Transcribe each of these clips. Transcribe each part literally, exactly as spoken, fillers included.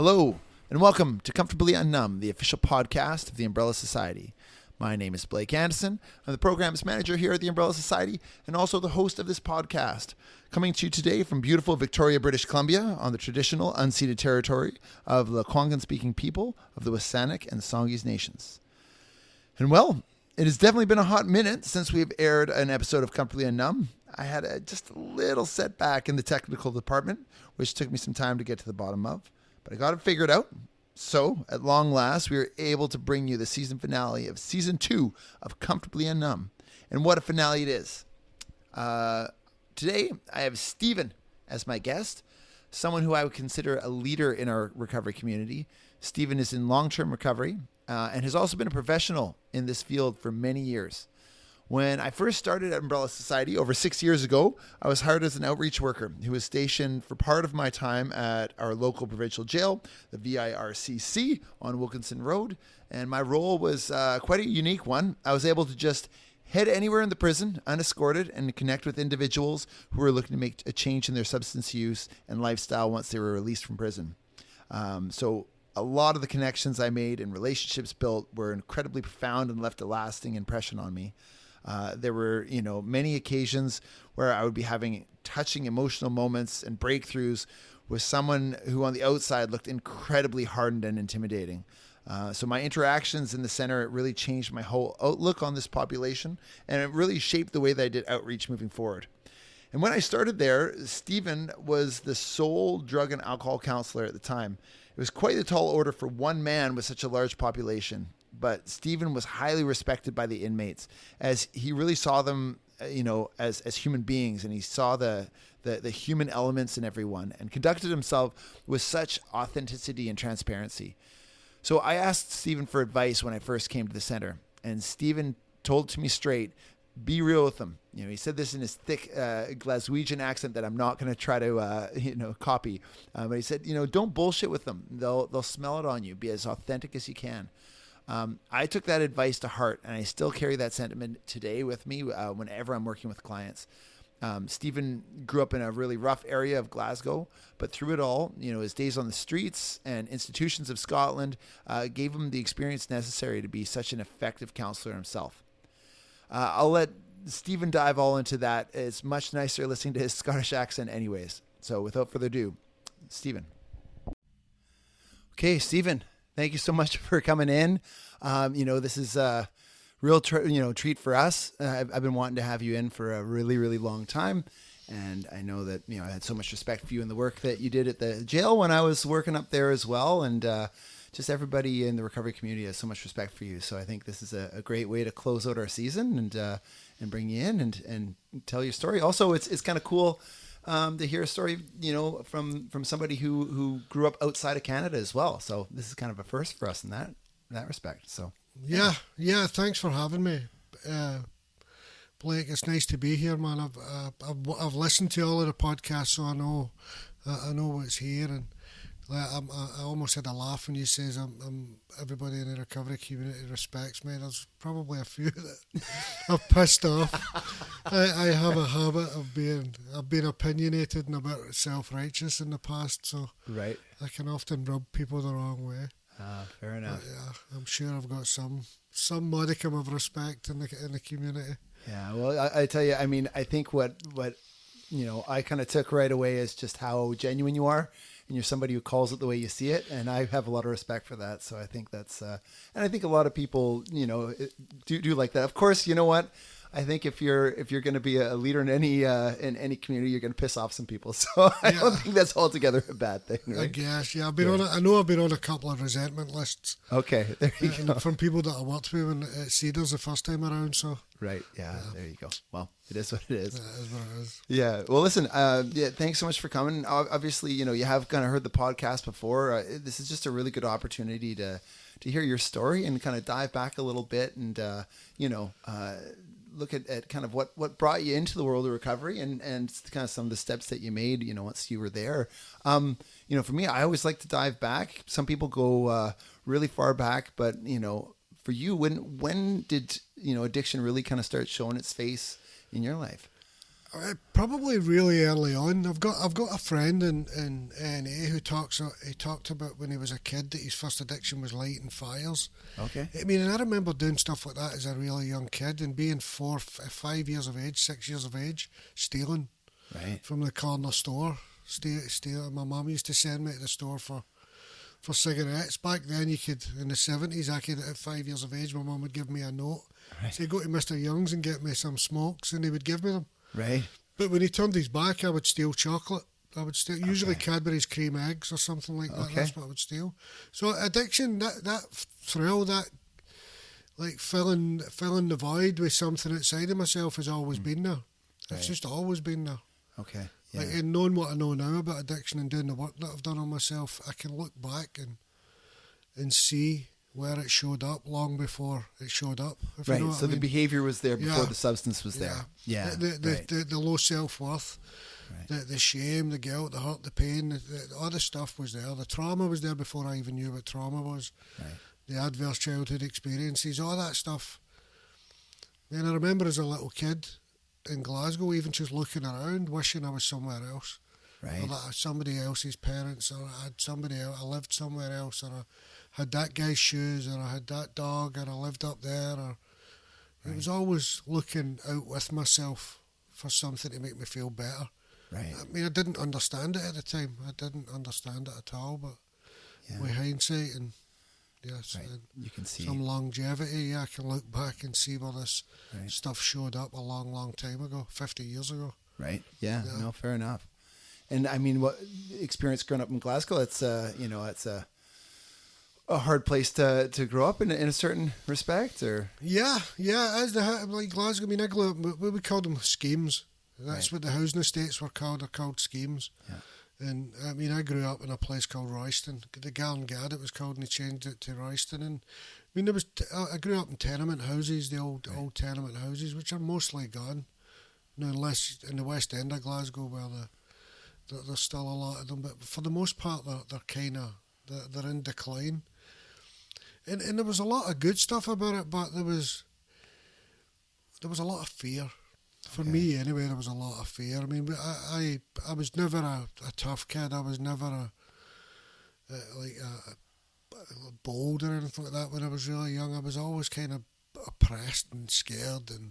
Hello, and welcome to Comfortably Unnumb, the official podcast of the Umbrella Society. My name is Blake Anderson. I'm the programs manager here at the Umbrella Society and also the host of this podcast. Coming to you today from beautiful Victoria, British Columbia, on the traditional unceded territory of the Lekwungen-speaking people of the WSÁNEĆ and Songhees nations. And well, it has definitely been a hot minute since we've aired an episode of Comfortably Unnumb. I had a, just a little setback in the technical department, which took me some time to get to the bottom of, but I got it figured out. So, at long last, we were able to bring you the season finale of season two of Comfortably Unnumb. And what a finale it is. Uh, today, I have Stephen as my guest, someone who I would consider a leader in our recovery community. Stephen is in long-term recovery uh, and has also been a professional in this field for many years. When I first started at Umbrella Society over six years ago, I was hired as an outreach worker who was stationed for part of my time at our local provincial jail, the V I R C C on Wilkinson Road. And my role was uh, quite a unique one. I was able to just head anywhere in the prison unescorted and connect with individuals who were looking to make a change in their substance use and lifestyle once they were released from prison. Um, so a lot of the connections I made and relationships built were incredibly profound and left a lasting impression on me. Uh, there were, you know, many occasions where I would be having touching emotional moments and breakthroughs with someone who on the outside looked incredibly hardened and intimidating. Uh, so my interactions in the center, it really changed my whole outlook on this population, and it really shaped the way that I did outreach moving forward. And when I started there, Stephen was the sole drug and alcohol counselor at the time. It was quite a tall order for one man with such a large population. But Stephen was highly respected by the inmates as he really saw them, you know, as, as human beings, and he saw the, the, the human elements in everyone and conducted himself with such authenticity and transparency. So I asked Stephen for advice when I first came to the center, and Stephen told to me straight, be real with them. You know, he said this in his thick uh, Glaswegian accent that I'm not going to try to, uh, you know, copy. Uh, but he said, you know, don't bullshit with them. They'll, they'll smell it on you. Be as authentic as you can. Um, I took that advice to heart, and I still carry that sentiment today with me uh, whenever I'm working with clients. Um, Stephen grew up in a really rough area of Glasgow, but through it all, you know, his days on the streets and institutions of Scotland uh, gave him the experience necessary to be such an effective counselor himself. Uh, I'll let Stephen dive all into that. It's much nicer listening to his Scottish accent anyways. So without further ado, Stephen. Okay, Stephen. Thank you so much for coming in. Um, you know, this is a real, tr- you know, treat for us. Uh, I've, I've been wanting to have you in for a really, really long time. And I know that, you know, I had so much respect for you and the work that you did at the jail when I was working up there as well. And uh, just everybody in the recovery community has so much respect for you. So I think this is a, a great way to close out our season and uh, and bring you in and, and tell your story. Also, it's it's kind of cool Um, to hear a story, you know, from, from somebody who, who grew up outside of Canada as well. So this is kind of a first for us in that in that respect. So yeah, yeah. Thanks for having me, uh, Blake. It's nice to be here, man. I've uh, I've, I've listened to all of the podcasts, so I know uh, I know what's here, and like, I'm, I almost had a laugh when you says I'm, I'm everybody in the recovery community respects me. There's probably a few that I've pissed off. I, I have a habit of being I've been opinionated and a bit self-righteous in the past, so right. I can often rub people the wrong way. Ah, fair enough. But yeah, I'm sure I've got some some modicum of respect in the in the community. Yeah, well, I, I tell you, I mean, I think what what you know I kind of took right away is just how genuine you are. And you're somebody who calls it the way you see it, and I have a lot of respect for that. So I think that's, uh, and I think a lot of people, you know, do do like that. Of course, you know what? I think if you're if you're going to be a leader in any uh, in any community, you're going to piss off some people. So I yeah. don't think that's altogether a bad thing. Right? I guess, yeah. I've been yeah. on. A, I know I've been on a couple of resentment lists. Okay, there you uh, go. From people that I worked with when at Cedars the first time around. So right, yeah, yeah, there you go. Well, it is what it is. That is what it is. Yeah. Well, listen. Uh, yeah. Thanks so much for coming. Obviously, you know, you have kind of heard the podcast before. Uh, this is just a really good opportunity to to hear your story and kind of dive back a little bit and uh, you know. Uh, look at, at kind of what, what brought you into the world of recovery and, and kind of some of the steps that you made, you know, once you were there. Um, you know, for me, I always like to dive back. Some people go uh, really far back, but, you know, for you, when when did, you know, addiction really kind of start showing its face in your life? Uh, probably really early on. I've got I've got a friend in in N A who talks. uh, He talked about when he was a kid that his first addiction was lighting fires. Okay. I mean, and I remember doing stuff like that as a really young kid and being four, f- five years of age, six years of age, stealing Right. from the corner store. Steal, steal. My mum used to send me to the store for for cigarettes. Back then, you could in the seventies. I could at five years of age, my mum would give me a note. Right. Say, go to Mister Young's and get me some smokes, and he would give me them. Right. But when he turned his back, I would steal chocolate. I would steal usually Okay. Cadbury's cream eggs or something like that. Okay. That's what I would steal. So addiction, that that thrill, that like filling filling the void with something outside of myself has always been there. It's Right. just always been there. Okay. Yeah. Like in knowing what I know now about addiction and doing the work that I've done on myself, I can look back and and see where it showed up long before it showed up. If Right. You know what So I the mean. behavior was there before Yeah. the substance was there. Yeah. The the, right. the, the, the low self worth, Right. the the shame, the guilt, the hurt, the pain, the, the, all the stuff was there. The trauma was there before I even knew what trauma was. Right. The adverse childhood experiences, all that stuff. And I remember as a little kid in Glasgow, even just looking around, wishing I was somewhere else. Right. Or that I had somebody else's parents, or I had somebody else, I lived somewhere else, or I had that guy's shoes, or I had that dog, and I lived up there. Or Right. it was always looking out with myself for something to make me feel better. Right. I mean, I didn't understand it at the time. I didn't understand it at all. But Yeah. with hindsight and yes, Right. and You can see. some longevity, yeah, I can look back and see where this Right. stuff showed up a long, long time ago, fifty years ago. Right. Yeah, Yeah. No, fair enough. And I mean, what experience growing up in Glasgow? It's uh, you know, it's a a hard place to, to grow up in in a certain respect, or Yeah, yeah, as the hou- like Glasgow, I mean, I grew up, we we called them schemes. That's Right. what the housing estates were called. They're called schemes. Yeah. And I mean, I grew up in a place called Royston. The Gallangad it was called, and they changed it to Royston. And I mean, there was t- I grew up in tenement houses, the old Right. old tenement houses, which are mostly gone. No, unless in the West End of Glasgow, where the, there, there's still a lot of them, but for the most part, they're they're kind of they're, they're in decline. And and there was a lot of good stuff about it, but there was there was a lot of fear. For Okay. me, anyway, there was a lot of fear. I mean, I I, I was never a, a tough kid. I was never a, a like a, a bold or anything like that. When I was really young, I was always kind of oppressed and scared and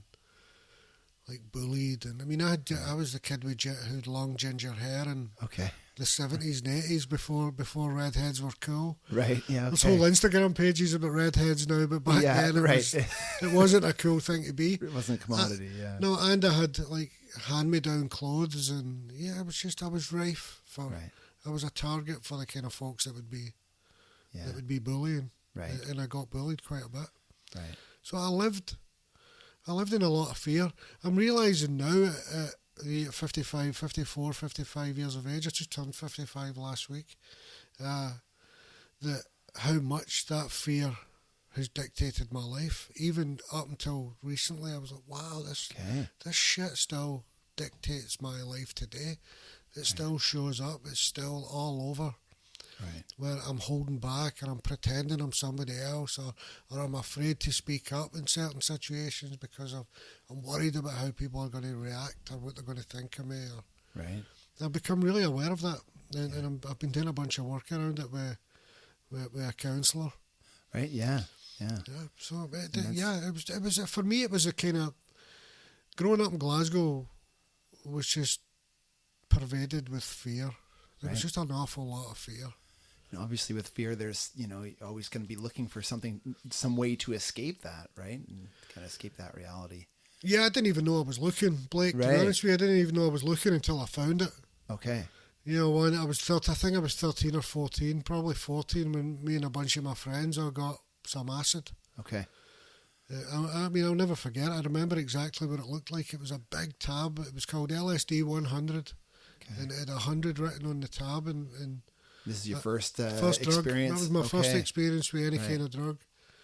like bullied. And I mean, I had, I was the kid with gi- who had long ginger hair in okay. the seventies and eighties before before redheads were cool. Right. Yeah. There's Okay. whole Instagram pages about redheads now, but back Yeah, then it, right. was, it wasn't a cool thing to be. It wasn't a commodity. yeah. No, and I had like hand-me-down clothes, and yeah, it was just I was rife for. Right. I was a target for the kind of folks that would be Yeah. that would be bullying, Right. and I got bullied quite a bit. Right. So I lived, I lived in a lot of fear. I'm realising now at the fifty-five, fifty-four, fifty-five years of age, I just turned fifty-five last week, uh, that how much that fear has dictated my life. Even up until recently, I was like, wow, this Okay. this shit still dictates my life today. It still shows up. It's still all over. Right. Where I'm holding back and I'm pretending I'm somebody else, or, or I'm afraid to speak up in certain situations because of, I'm worried about how people are going to react or what they're going to think of me. Or Right. I've become really aware of that, and, and I'm, I've been doing a bunch of work around it with with, with a counsellor. Right. Yeah. Yeah. Yeah, so it, that's- yeah, it was it was for me. It was a kind of growing up in Glasgow was just pervaded with fear. There was Right. just an awful lot of fear. And obviously, with fear, there's you know you're always going to be looking for something, some way to escape that, right? And kind of escape that reality. Yeah, I didn't even know I was looking, Blake. To Right. be honest with you, I didn't even know I was looking until I found it. Okay. You know, when I was thirteen, I think I was thirteen or fourteen, probably fourteen, when me and a bunch of my friends all got some acid. Okay. Uh, I, I mean, I'll never forget. I remember exactly what it looked like. It was a big tab. It was called L S D one hundred, Okay. and it had one hundred written on the tab. And, and This is your uh, first, uh, first drug. experience. That was my first Okay. experience with any Right. kind of drug.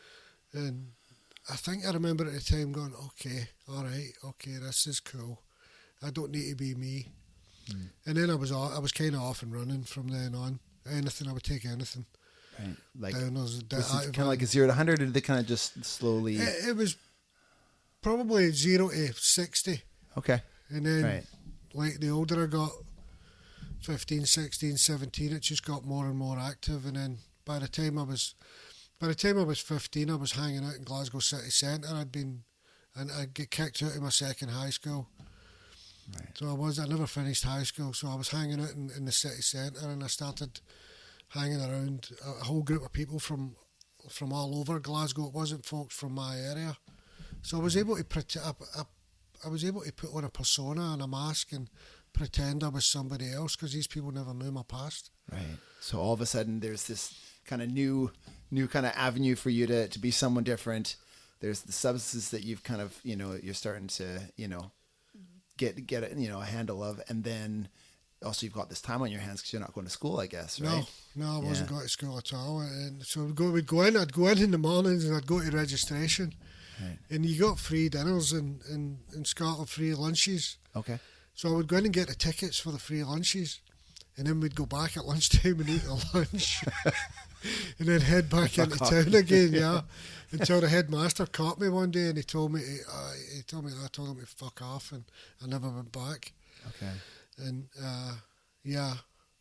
And I think I remember at the time going, okay, all right, okay, this is cool. I don't need to be me. Mm. And then I was I was kind of off and running from then on. Anything, I would take anything. Right. Like, Downers, was da- it kind of like a zero to hundred, or did they kind of just slowly? it, it was probably zero to sixty. Okay. And then, Right. like, the older I got, fifteen, sixteen, seventeen, it just got more and more active. And then by the time I was, by the time I was fifteen, I was hanging out in Glasgow city centre. I'd been, and I'd get kicked out of my second high school. Right. So I was, I never finished high school. So I was hanging out in, in the city centre, and I started hanging around a, a whole group of people from, from all over Glasgow. It wasn't folks from my area. So I was able to pretend, I, I, I was able to put on a persona and a mask and pretend I was somebody else, because these people never knew my past. Right. So all of a sudden there's this kind of new, new kind of avenue for you to, to be someone different. There's the substances that you've kind of, you know, you're starting to, you know, get, get a, you know, a handle of. And then also you've got this time on your hands because you're not going to school, I guess, right? No, no, I wasn't Yeah. going to school at all. And so we'd go, we'd go in, I'd go in in the mornings and I'd go to registration. Right. And you got free dinners in, in, in Scotland, free lunches. Okay. So I would go in and get the tickets for the free lunches, and then we'd go back at lunchtime and eat the lunch, and then head back into town again. Yeah, until the headmaster caught me one day and he told me, uh, he told me I told him to fuck off, and I never went back. Okay. And uh, yeah,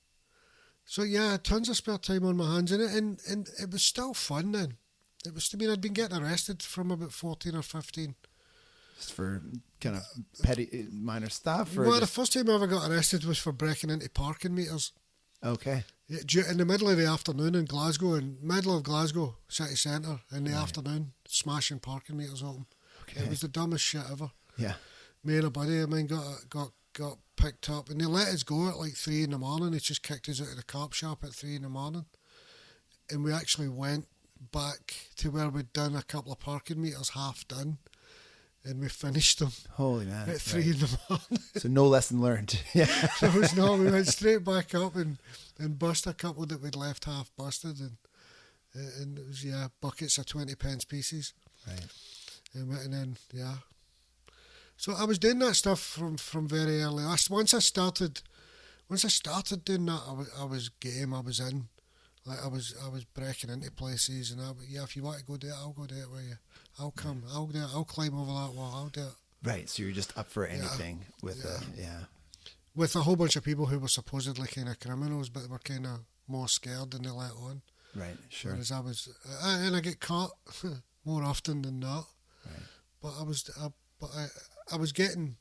so yeah, tons of spare time on my hands in it, and and it was still fun then. It was. I mean, I'd been getting arrested from about fourteen or fifteen. Just for kind of petty, minor stuff? Or Well, the just, first time I ever got arrested was for breaking into parking meters. okay. Yeah, du- in the middle of the afternoon in Glasgow, in middle of Glasgow city centre, in the Right. afternoon, smashing parking meters open. Okay. It was the dumbest shit ever. Yeah. Me and a buddy of mine got got got picked up, and they let us go at like three in the morning. They just kicked us out of the cop shop at three in the morning, and we actually went back to where we'd done a couple of parking meters half done, and we finished them Holy man. at three Right. in the morning. So no lesson learned. Yeah. There was no, we went straight back up and, and bust a couple that we'd left half busted, and and it was, yeah, buckets of twenty pence pieces. Right. And, and then, yeah. So I was doing that stuff from, from very early. I, once I started, once I started doing that, I was, I was game, I was in. Like I was, I was breaking into places, and I, yeah, if you want to go do it, I'll go do it with you. I'll come, I'll do it, I'll climb over that wall, I'll do it. Right. So you're just up for anything with Yeah. a, yeah. With a whole bunch of people who were supposedly kind of criminals, but they were kind of more scared than they let on. Right. Sure. Whereas I was, I, and I get caught more often than not. Right. But I was, I, but I, I was getting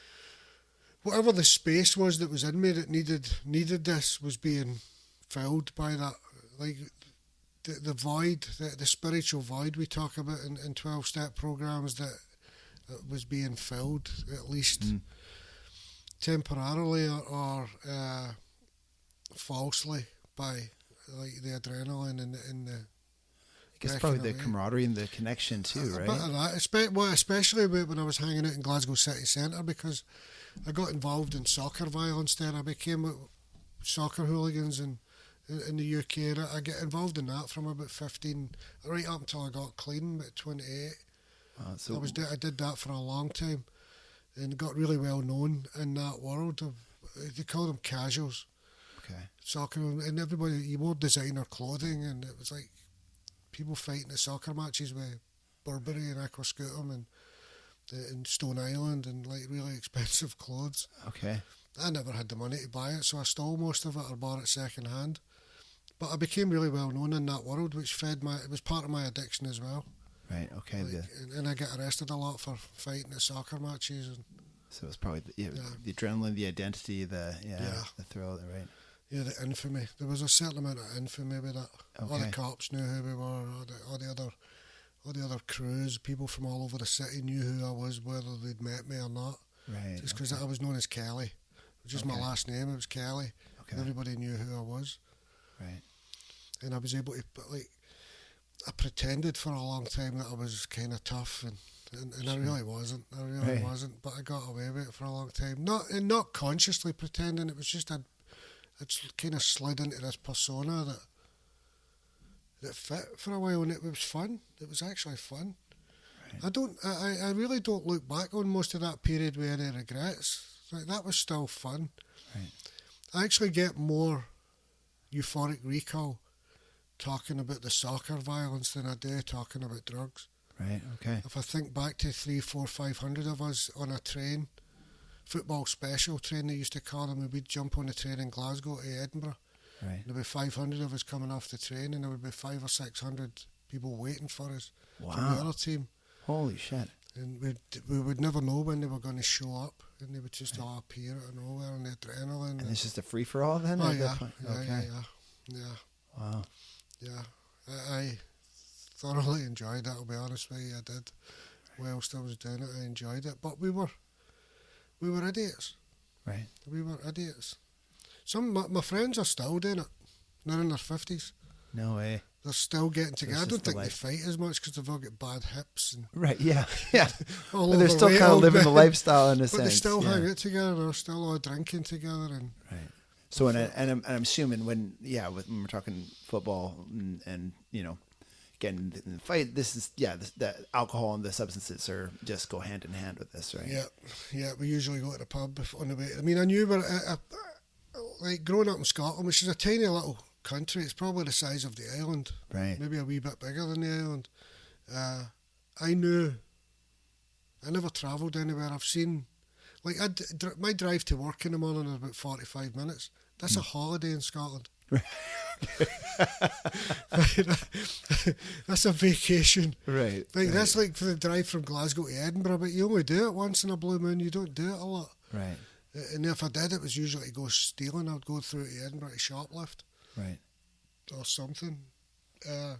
whatever the space was that was in me that needed needed this was being filled by that, like the the void, the, the spiritual void we talk about in, in twelve step programs, that uh, was being filled at least Mm. temporarily or, or uh, falsely by like the adrenaline and the, and the I guess breaking probably the away. camaraderie and the connection too, A right? bit of that, espe- well, especially when I was hanging out in Glasgow city centre, because I got involved in soccer violence there. I became a- soccer hooligans in, in, in the U K. And I I get involved in that from about fifteen, right up until I got clean, about twenty-eight. Uh, so I was do- I did that for a long time, and got really well known in that world. Of, they call them casuals, okay. soccer, and everybody, you wore designer clothing, and it was like people fighting at soccer matches with Burberry and Aquascutum and in Stone Island, and like really expensive clothes. Okay. I never had the money to buy it, so I stole most of it or bought it second hand. But I became really well known in that world, which fed my, it was part of my addiction as well. Right. Okay. Like, the, and, and I get arrested a lot for fighting at soccer matches. And so it's probably the, yeah, Yeah. the adrenaline, the identity, the yeah, Yeah. the thrill, right? yeah, the infamy. There was a certain amount of infamy with that. All Okay. the cops knew who we were, all the, all the other all the other crews, people from all over the city knew who I was, whether they'd met me or not. Right. Just because okay. I was known as Kelly. It was just my Okay. last name, it was Kelly. Okay. And everybody knew who I was. Right. And I was able to, but like, I pretended for a long time that I was kind of tough, and, and, and I Sure. really wasn't. I really Right. wasn't, but I got away with it for a long time. Not and not consciously pretending, it was just I'd, I'd kind of slid into this persona that that fit for a while, and it was fun. It was actually fun. Right. I don't, I, I really don't look back on most of that period with any regrets. Like, that was still fun. Right. I actually get more euphoric recall talking about the soccer violence than I do talking about drugs. Right. Okay. If I think back to three, four, five hundred of us on a train football special train, they used to call them, and we'd jump on the train in Glasgow to Edinburgh. Right. There'd be five hundred of us coming off the train, and there would be five or six hundred people waiting for us Wow. from the other team. Holy shit. And we'd, we would never know when they were going to show up, and they would just all appear out of nowhere, and the adrenaline. And and it's just a free-for-all then? oh, at yeah. that point? Yeah, Okay. yeah, yeah, yeah, Wow. yeah. I, I thoroughly enjoyed it, I'll be honest with you, I did. Whilst I was doing it, I enjoyed it. But we were, we were idiots. Right. We were idiots. Some my, my friends are still doing it. They're in their fifties. No way. They're still getting together. I just don't the think they life. fight as much because they've all got bad hips and Right, yeah. Yeah. all But they're still overweight kind of old living the men. lifestyle in a But sense. they still yeah. hang out together. They're still all drinking together. And Right. So, and, I, and, I'm, and I'm assuming when, yeah, with, when we're talking football and, and you know, getting in the fight, this is, yeah, this, the alcohol and the substances are just go hand in hand with this, right? yeah, yeah, we usually go to the pub if, on the way. I mean, I knew, but I, I, like growing up in Scotland, which is a tiny little country, it's probably the size of the island, Right. maybe a wee bit bigger than the island. Uh, I knew. I never travelled anywhere. I've seen, like, I'd, dr- my drive to work in the morning is about forty-five minutes. That's a holiday in Scotland. That's a vacation. Right. Like right. that's like for the drive from Glasgow to Edinburgh, but you only do it once in a blue moon. You don't do it a lot. Right. And if I did, it was usually to go stealing. I'd go through to Edinburgh to shoplift Right. or something. Uh,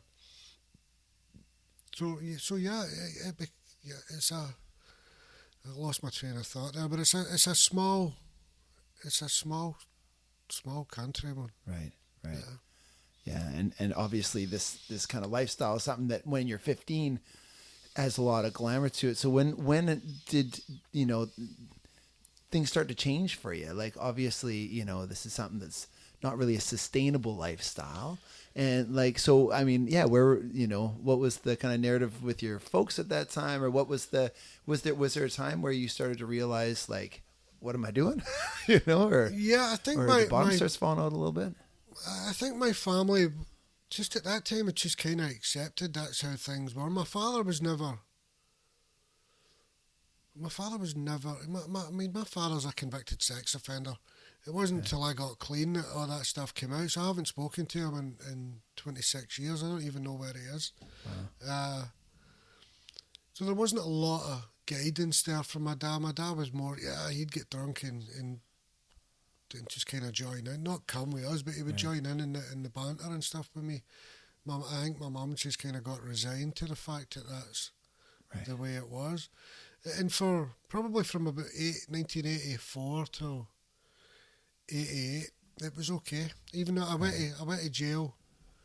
so, yeah, so yeah, it, it, be- yeah, it's a. I lost my train of thought there, but it's a, it's a small, it's a small, small country, man. Right. Right. Yeah. Yeah, and, and obviously this, this kind of lifestyle is something that when you're fifteen has a lot of glamour to it. So when when did, you know, things start to change for you? Like, obviously, you know, this is something that's not really a sustainable lifestyle. And like, so, I mean, yeah, where, you know, what was the kind of narrative with your folks at that time? Or what was the, was there, was there a time where you started to realize, like, what am I doing? you know, or, Yeah, I think or my, the bottom my starts falling out a little bit? I think my family, just at that time, had just kind of accepted that's how things were. My father was never. My father was never. My, my, I mean, my father's a convicted sex offender. It wasn't Okay. until I got clean that all that stuff came out. So I haven't spoken to him in, in twenty-six years. I don't even know where he is. Wow. Uh, so there wasn't a lot of guidance there from my dad. My dad was more, yeah, he'd get drunk and, and and just kind of join in, not come with us, but he would Right. join in in the, in the banter and stuff with me. Mum, I think my mum just kind of got resigned to the fact that that's Right. the way it was. And for probably from about eight, nineteen eighty-four till eighty-eight, it was okay. Even though I went to, I went to jail,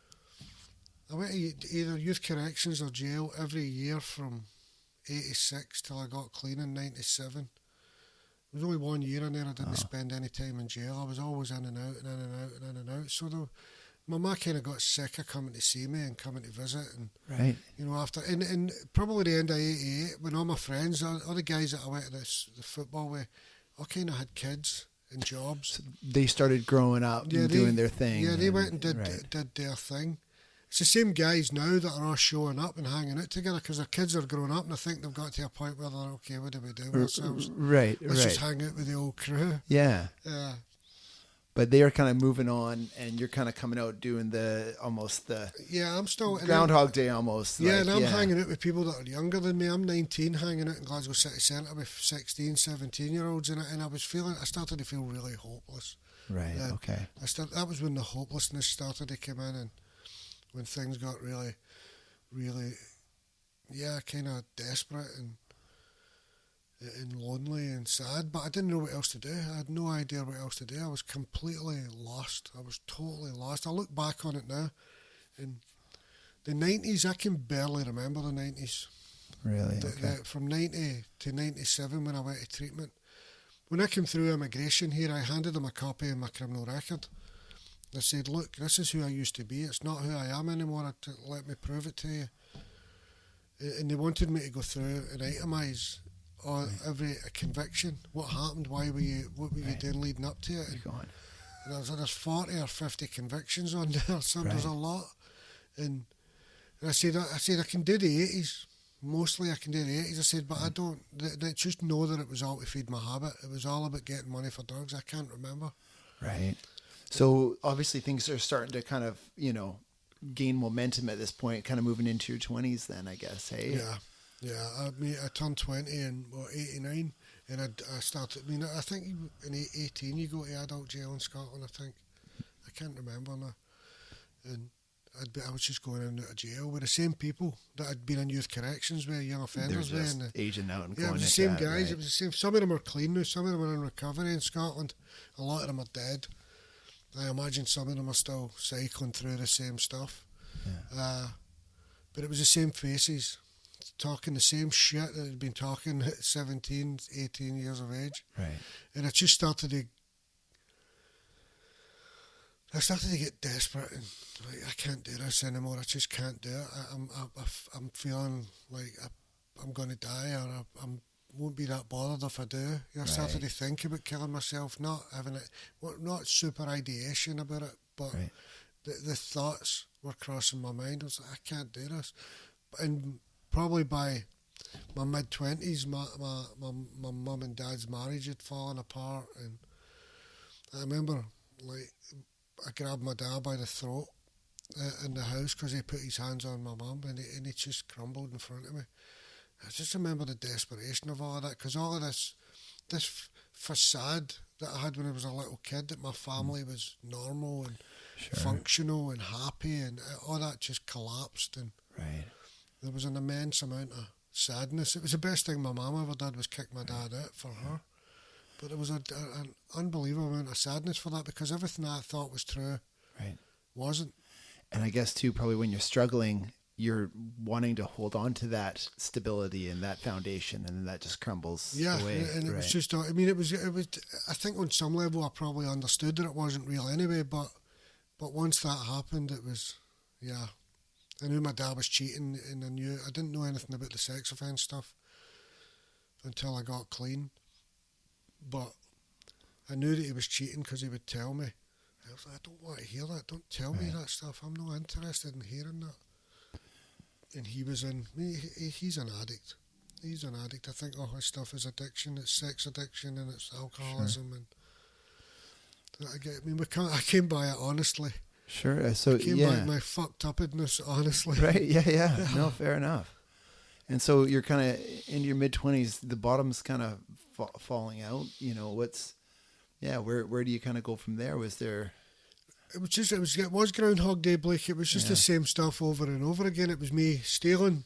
I went to either youth corrections or jail every year from eighty-six till I got clean in ninety-seven. There was only one year in there I didn't Oh. spend any time in jail. I was always in and out and in and out and in and out. So the, my ma kind of got sick of coming to see me and coming to visit. And, Right. you know, after, and, and probably the end of eighty-eight, when all my friends, all, all the guys that I went to this, the football with, all kind of had kids and jobs. So they started growing up Yeah, and they- doing their thing. Yeah, they went and did right. did their thing. It's the same guys now that are all showing up and hanging out together because their kids are growing up and I think they've got to a point where they're okay, what do we do with R- ourselves? Right, Let's right. just hang out with the old crew. Yeah. Yeah. But they are kind of moving on and you're kind of coming out doing the, almost the Yeah, I'm still... and I'm- Groundhog Day almost. Yeah, like, and I'm hanging out with people that are younger than me. I'm nineteen, hanging out in Glasgow City Centre with sixteen, seventeen year olds, and I, and I was feeling, I started to feel really hopeless. Right, Yeah. okay. I start, that was when the hopelessness started to come in, and when things got really, really, yeah, kind of desperate and and lonely and sad. But I didn't know what else to do. I had no idea what else to do. I was completely lost. I was totally lost. I look back on it now, and the nineties, I can barely remember the nineties. Really, The- okay. the- from ninety to ninety-seven when I went to treatment. When I came through immigration here, I handed them a copy of my criminal record. I said, look, this is who I used to be. It's not who I am anymore. To let me prove it to you. And they wanted me to go through and itemise all, Right. every conviction. What happened? Why were you? What were you Right. doing leading up to it? You're And, going. and there's, there's forty or fifty convictions on there. So there's a Right. lot. And, and I said, I said I can do the eighties. mostly I can do the eighties. I said, but I don't. Th- th- just know that it was all to feed my habit. It was all about getting money for drugs. I can't remember. Right. So obviously things are starting to kind of, you know, gain momentum at this point, kind of moving into your twenties then, I guess, hey? Yeah. Yeah. I mean, I turned twenty in, what, eighty-nine, and I, I started, I mean, I think you- in eighteen you go to adult jail in Scotland, I think. I can't remember now. And I'd be, I was just going in out of jail with the same people that I'd been in youth corrections with, young They're offenders with. just And the, aging out and yeah, it going was the at same that, guys. right? It was the same. Some of them are clean now. Some of them are in recovery in Scotland. A lot of them are dead. I imagine some of them are still cycling through the same stuff. Yeah. Uh, but it was the same faces, talking the same shit that had been talking at seventeen, eighteen years of age. Right. And I just started to, I started to get desperate and like, I can't do this anymore. I just can't do it. I, I'm, I, I'm feeling like I, I'm going to die, or I, I'm won't be that bothered if I do. I started Right. to think about killing myself, not having it, well, not super ideation about it, but Right. the the thoughts were crossing my mind. I was like, I can't do this. And probably by my mid twenties, my my my my mum and dad's marriage had fallen apart, and I remember like I grabbed my dad by the throat uh, in the house because he put his hands on my mum, and he, and he just crumbled in front of me. I just remember the desperation of all of that, because all of this this f- facade that I had when I was a little kid, that my family was normal and Sure. functional and happy, and all that just collapsed, and Right. there was an immense amount of sadness. It was the best thing my mum ever did was kick my dad out for her, but there was a, a, an unbelievable amount of sadness for that, because everything I thought was true Right. wasn't. And I guess too, probably when you're struggling, you're wanting to hold on to that stability and that foundation, and then that just crumbles Yeah, away. and it right. was just. I mean, it was. It was. I think on some level, I probably understood that it wasn't real anyway. But, but once that happened, it was. Yeah, I knew my dad was cheating, and I knew I didn't know anything about the sex offence stuff until I got clean. But I knew that he was cheating because he would tell me. I was like, I don't want to hear that. Don't tell me Right. that stuff. I'm not interested in hearing that. And he was in. He, he- he's an addict. He's an addict. I think all his stuff is addiction. It's sex addiction and it's alcoholism. And I get. I mean, we can't. I came by it honestly. Sure. uh, So I came yeah. by my fucked upness honestly. Right. Yeah, yeah. No, fair enough. And so you're kind of in your mid twenties. The bottom's kind of fa- falling out. You know, what's yeah. Where where do you kind of go from there? Was there? It was just. It was. It was Groundhog Day, Blake. It was just Yeah. the same stuff over and over again. It was me stealing.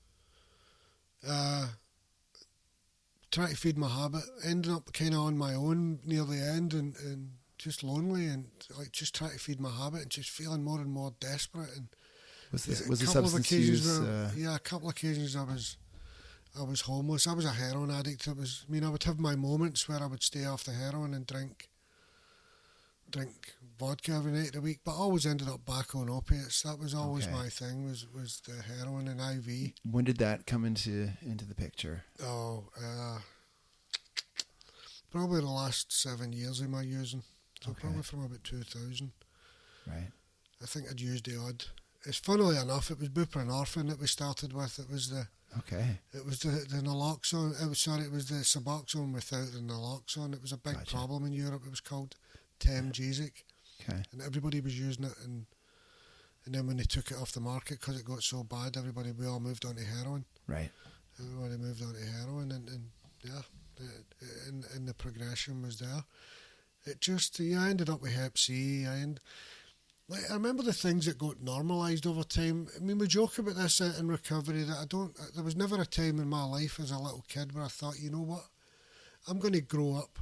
Uh, trying to feed my habit. Ended up kind of on my own near the end, and, and just lonely, and like just trying to feed my habit, and just feeling more and more desperate. And Was this yeah, was a the couple of substance occasions use? where- Uh, yeah, a couple of occasions I was. I was homeless. I was a heroin addict. It was. I mean, I would have my moments where I would stay off the heroin and drink. Drink vodka every night of the week, but I always ended up back on opiates. That was always Okay. my thing. Was was the heroin and I V. when did that come into into the picture? Oh, uh, probably the last seven years of my using. So Okay. probably from about two thousand. Right. I think I'd used the odd. It's funnily enough, it was buprenorphine that we started with. It was the Okay. it was the the naloxone. It was sorry, it was the Suboxone without the naloxone. It was a big Gotcha. problem in Europe. It was called Temgesic, Okay. and everybody was using it. And and then when they took it off the market because it got so bad, everybody we all moved on to heroin. Right. Everybody moved on to heroin, and, and yeah, the- and, and the progression was there. It just, yeah, I ended up with Hep C. I, end, like, I remember the things that got normalised over time. I mean, we joke about this in recovery that I don't, there was never a time in my life as a little kid where I thought, you know what, I'm going to grow up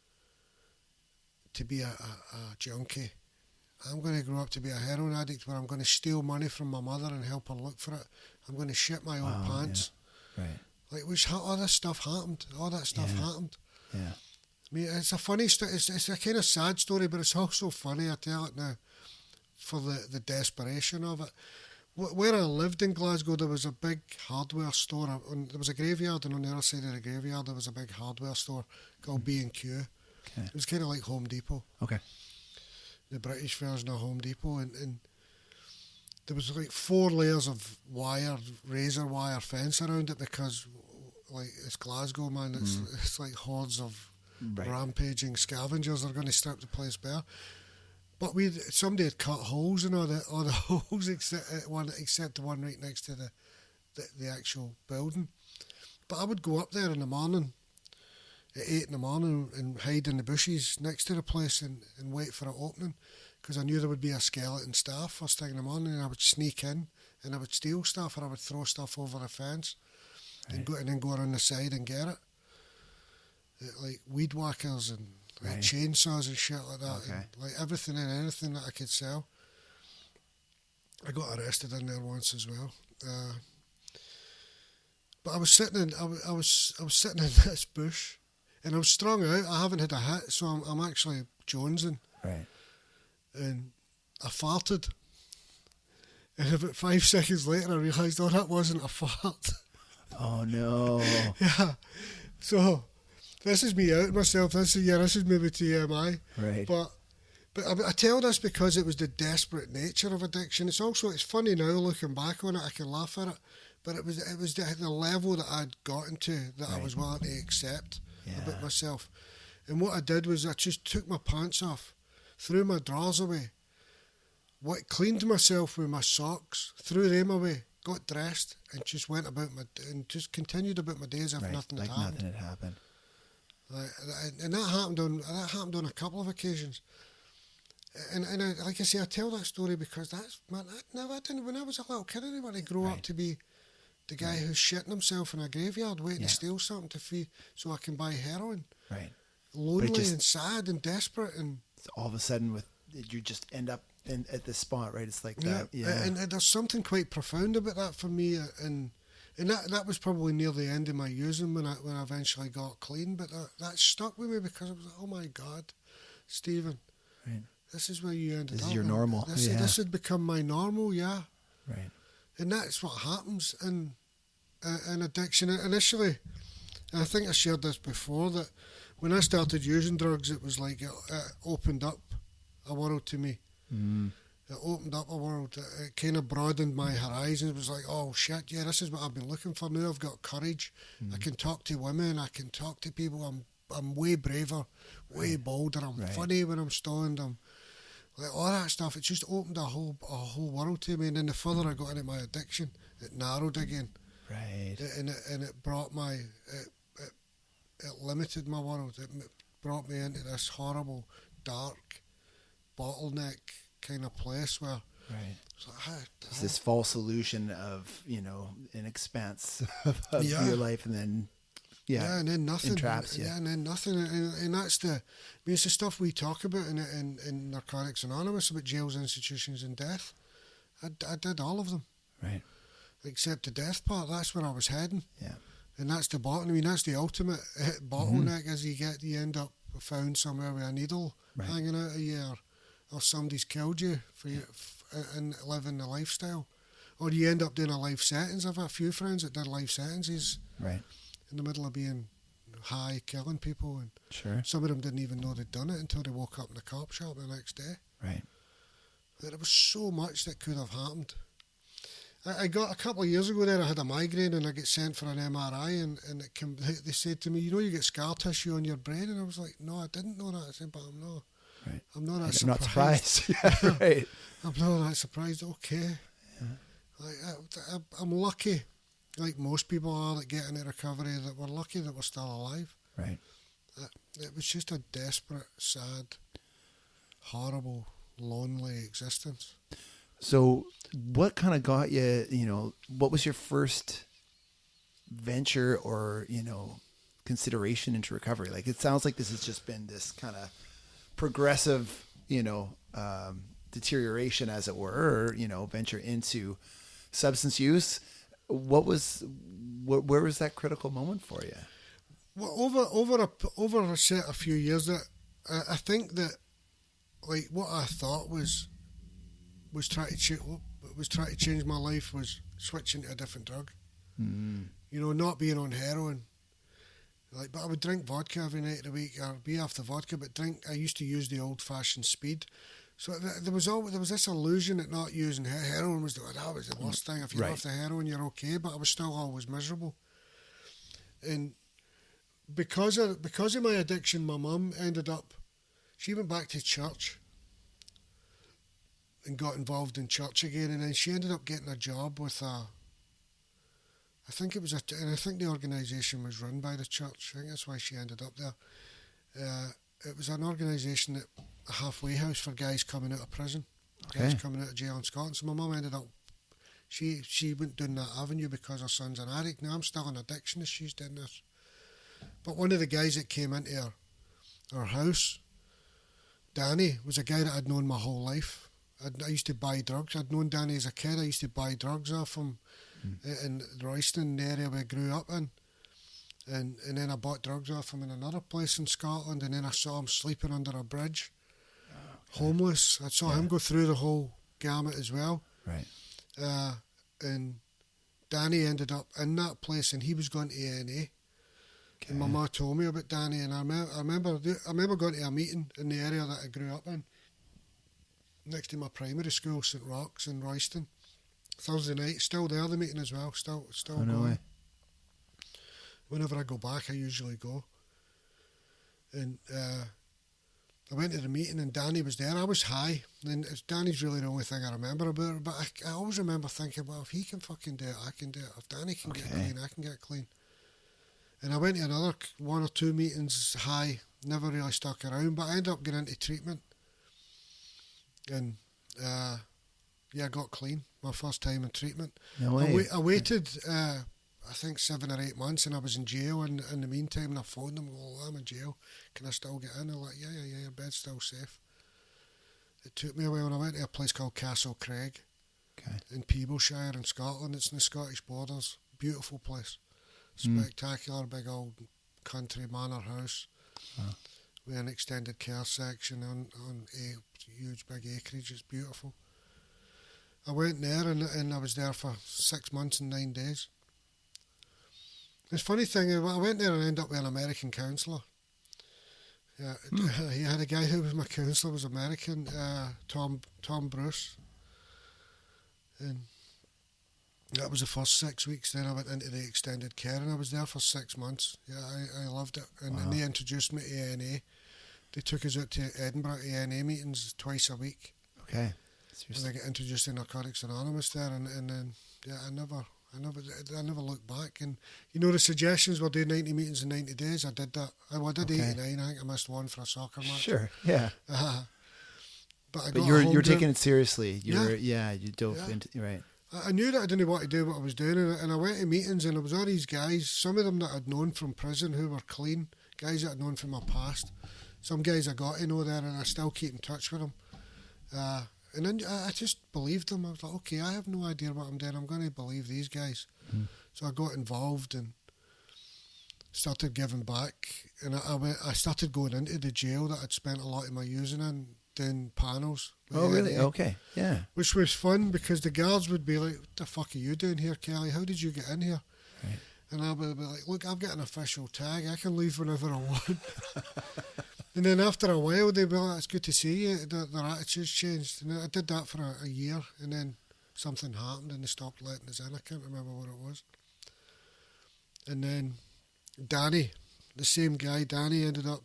to be a, a, a junkie. I'm going to grow up to be a heroin addict where I'm going to steal money from my mother and help her look for it. I'm going to shit my own Wow, pants. Right. Like, which ha- all this stuff happened. All that stuff Yeah. happened. Yeah. I mean, it's a funny story. It's, it's a kind of sad story, but it's also funny. I tell it now for the, the desperation of it. Wh- Where I lived in Glasgow, there was a big hardware store. On, there was a graveyard, and on the other side of the graveyard, there was a big hardware store called B and Q. Okay. It was kind of like Home Depot, Okay. the British version of Home Depot, and, and there was like four layers of wire, razor wire fence around it because, like, it's Glasgow, man. It's mm. it's like hordes of right. rampaging scavengers are going to strip the place bare. But we somebody had cut holes in all the all the holes except one except the one right next to the, the the actual building. But I would go up there in the morning at eight in the morning and hide in the bushes next to the place and, and wait for it opening, because I knew there would be a skeleton staff first thing in the morning, and I would sneak in and I would steal stuff, or I would throw stuff over the fence right. and go and then go around the side and get it. it like weed whackers and like right. chainsaws and shit like that, okay. and like everything and anything that I could sell. I got arrested in there once as well. Uh, but I was sitting in I was, I was I was sitting in this bush. And I'm strung out. I haven't had a hit, so I'm, I'm actually jonesing. Right. And I farted. And about five seconds later, I realised, oh, that wasn't a fart. Oh, no. Yeah. So, this is me out myself. This is, yeah, this is maybe T M I. Right. But but I, I tell this because it was the desperate nature of addiction. It's also, it's funny now looking back on it, I can laugh at it. But it was it was the, the level that I'd gotten to that right. I was willing to accept. Yeah. About myself. And what I did was I just took my pants off, threw my drawers away, what cleaned myself with my socks, threw them away, got dressed, and just went about my and just continued about my days as if right. nothing like had happened. nothing had happened. Like, and that happened on that happened on a couple of occasions. And and I, like I say, I tell that story because that's man. I, no, I didn't. When I was a little kid, I didn't want to grow right. up to be the guy right. who's shitting himself in a graveyard waiting yeah. to steal something to feed so I can buy heroin. Right. Lonely just, and sad and desperate, and all of a sudden with you just end up in, at this spot, right? It's like yeah, that. Yeah. And, and there's something quite profound about that for me, and and that that was probably near the end of my using when I when I eventually got clean. But that, that stuck with me because I was like, oh my God, Stephen, right. this is where you ended this up. This is your normal. This, yeah. this had become my normal, yeah. Right. And that's what happens in, uh, in addiction. Initially, and I think I shared this before, that when I started using drugs, it was like it, it opened up a world to me. Mm. It opened up a world. It, it kind of broadened my horizons. It was like, oh shit, yeah, this is what I've been looking for. Now I've got courage. Mm. I can talk to women. I can talk to people. I'm I'm way braver, way right. bolder. I'm right. funny when I'm stoned. I'm like all that stuff. It just opened a whole a whole world to me. And then the further I got into my addiction, it narrowed again. Right. It, and it and it brought my it, it it limited my world. It brought me into this horrible, dark, bottleneck kind of place where right. it's, like, ah, it's this false illusion of, you know, an expanse of, of yeah. your life, and then yeah, yeah, and then nothing. Entraps, yeah. yeah, and then nothing, and, and that's the. I mean, it's the stuff we talk about in in, in Narcotics Anonymous about jails, institutions, and death. I, I did all of them, right? Except the death part. That's where I was heading. Yeah, and that's the bottom. I mean, that's the ultimate bottleneck. Mm-hmm. As you get, you end up found somewhere with a needle right. hanging out of you, or, or somebody's killed you for you f- and living the lifestyle, or you end up doing a life sentence. I've had a few friends that did life sentences. Right. In the middle of being high, killing people, and sure. some of them didn't even know they'd done it until they woke up in the cop shop the next day. Right. There was so much that could have happened. I, I got a couple of years ago there, I had a migraine and I get sent for an M R I, and, and it came, they, they said to me, you know, you get scar tissue on your brain, and I was like, no, I didn't know that. I said, but I'm not. Right. I'm not that I'm surprised. not surprised. yeah, right. I'm not that surprised. Okay. Yeah. Like I, I, I'm lucky. Like most people are that get into recovery, that we're lucky that we're still alive. Right. It, it was just a desperate, sad, horrible, lonely existence. So what kind of got you, you know, what was your first venture or, you know, consideration into recovery? Like, it sounds like this has just been this kind of progressive, you know, um, deterioration, as it were, or, you know, venture into substance use. What was, wh- where was that critical moment for you? Well, over over a over a set a few years, that uh, I think that, like, what I thought was was trying to ch- was trying to change my life was switching to a different drug. Mm. You know, not being on heroin. Like, but I would drink vodka every night of the week, or be off the vodka, but drink. I used to use the old fashioned speed, So th- there was always, there was this illusion that not using he- heroin was the, that was the worst thing. If you're Right. off the heroin, you're okay. But I was still always miserable. And because of because of my addiction, my mum ended up. She went back to church and got involved in church again, and then she ended up getting a job with a. I think it was a, and I think the organisation was run by the church. I think that's why she ended up there. Uh, it was an organisation that a halfway house for guys coming out of prison, Okay. guys coming out of jail in Scotland. So my mum ended up. She she went down that avenue because her son's an addict. Now I'm still an addictionist. She's doing this, but one of the guys that came into her, her house, Danny, was a guy that I'd known my whole life. I'd, I used to buy drugs. I'd known Danny as a kid. I used to buy drugs off him mm. in Royston, the area we grew up in. And and then I bought drugs off him in another place in Scotland, and then I saw him sleeping under a bridge, oh, okay. homeless. I saw yeah. him go through the whole gamut as well. Right. Uh, and Danny ended up in that place, and he was going to A and A. Okay. And my mum told me about Danny, and I, me- I remember I remember going to a meeting in the area that I grew up in, next to my primary school, St Roch's in Royston. Thursday night, still there, the meeting as well, still still oh, no going. Way. Whenever I go back, I usually go. And uh, I went to the meeting, and Danny was there. I was high, and it's, Danny's really the only thing I remember about it. But I, I always remember thinking, well, if he can fucking do it, I can do it. If Danny can okay. get clean, I can get clean. And I went to another one or two meetings high, never really stuck around, but I ended up getting into treatment. And uh, yeah, I got clean, my first time in treatment. No way. I, wa- I waited, uh, I think, seven or eight months, and I was in jail. And in the meantime, and I phoned them, well, I'm in jail. Can I still get in? They're like, yeah, yeah, yeah, your bed's still safe. It took me a while, and I went to a place called Castle Craig okay. in Peeblesshire in Scotland. It's in the Scottish borders. Beautiful place. Spectacular, mm. big old country manor house wow. with an extended care section on, on a huge big acreage. It's beautiful. I went there, and, and I was there for six months and nine days. The funny thing, I went there and ended up with an American counsellor. Yeah, mm. He had a guy who was my counsellor, was American, uh, Tom Tom Bruce. And that was the first six weeks. Then I went into the extended care, and I was there for six months. Yeah, I, I loved it. And wow. then they introduced me to A and A. They took us out to Edinburgh A and A meetings twice a week. Okay. And I got introduced to Narcotics Anonymous there, and, and then yeah, I never, I never, I never looked back. And you know, the suggestions were doing ninety meetings in ninety days. I did that. I, well, I did okay. eighty-nine. I think I missed one for a soccer match. Sure. Yeah. Uh, but I but got you're home you're doing, taking it seriously. You're yeah, yeah. You dove yeah. into right. I knew that I didn't want to do what I was doing, and I went to meetings, and there was all these guys, some of them that I'd known from prison who were clean, guys that I'd known from my past. Some guys I got to know there, and I still keep in touch with them. Uh, and then I just believed them. I was like, okay, I have no idea what I'm doing. I'm going to believe these guys. Mm. So I got involved and started giving back. And I, I, went, I started going into the jail that I'd spent a lot of my using in, doing panels. Oh, really? A, okay, yeah. Which was fun because the guards would be like, what the fuck are you doing here, Kelly? How did you get in here? Right. And I would be like, look, I've got an official tag. I can leave whenever I want. And then after a while, they'd be like, it's good to see you. Their, their attitudes changed. And I did that for a, a year, and then something happened and they stopped letting us in. I can't remember what it was. And then Danny, the same guy, Danny ended up,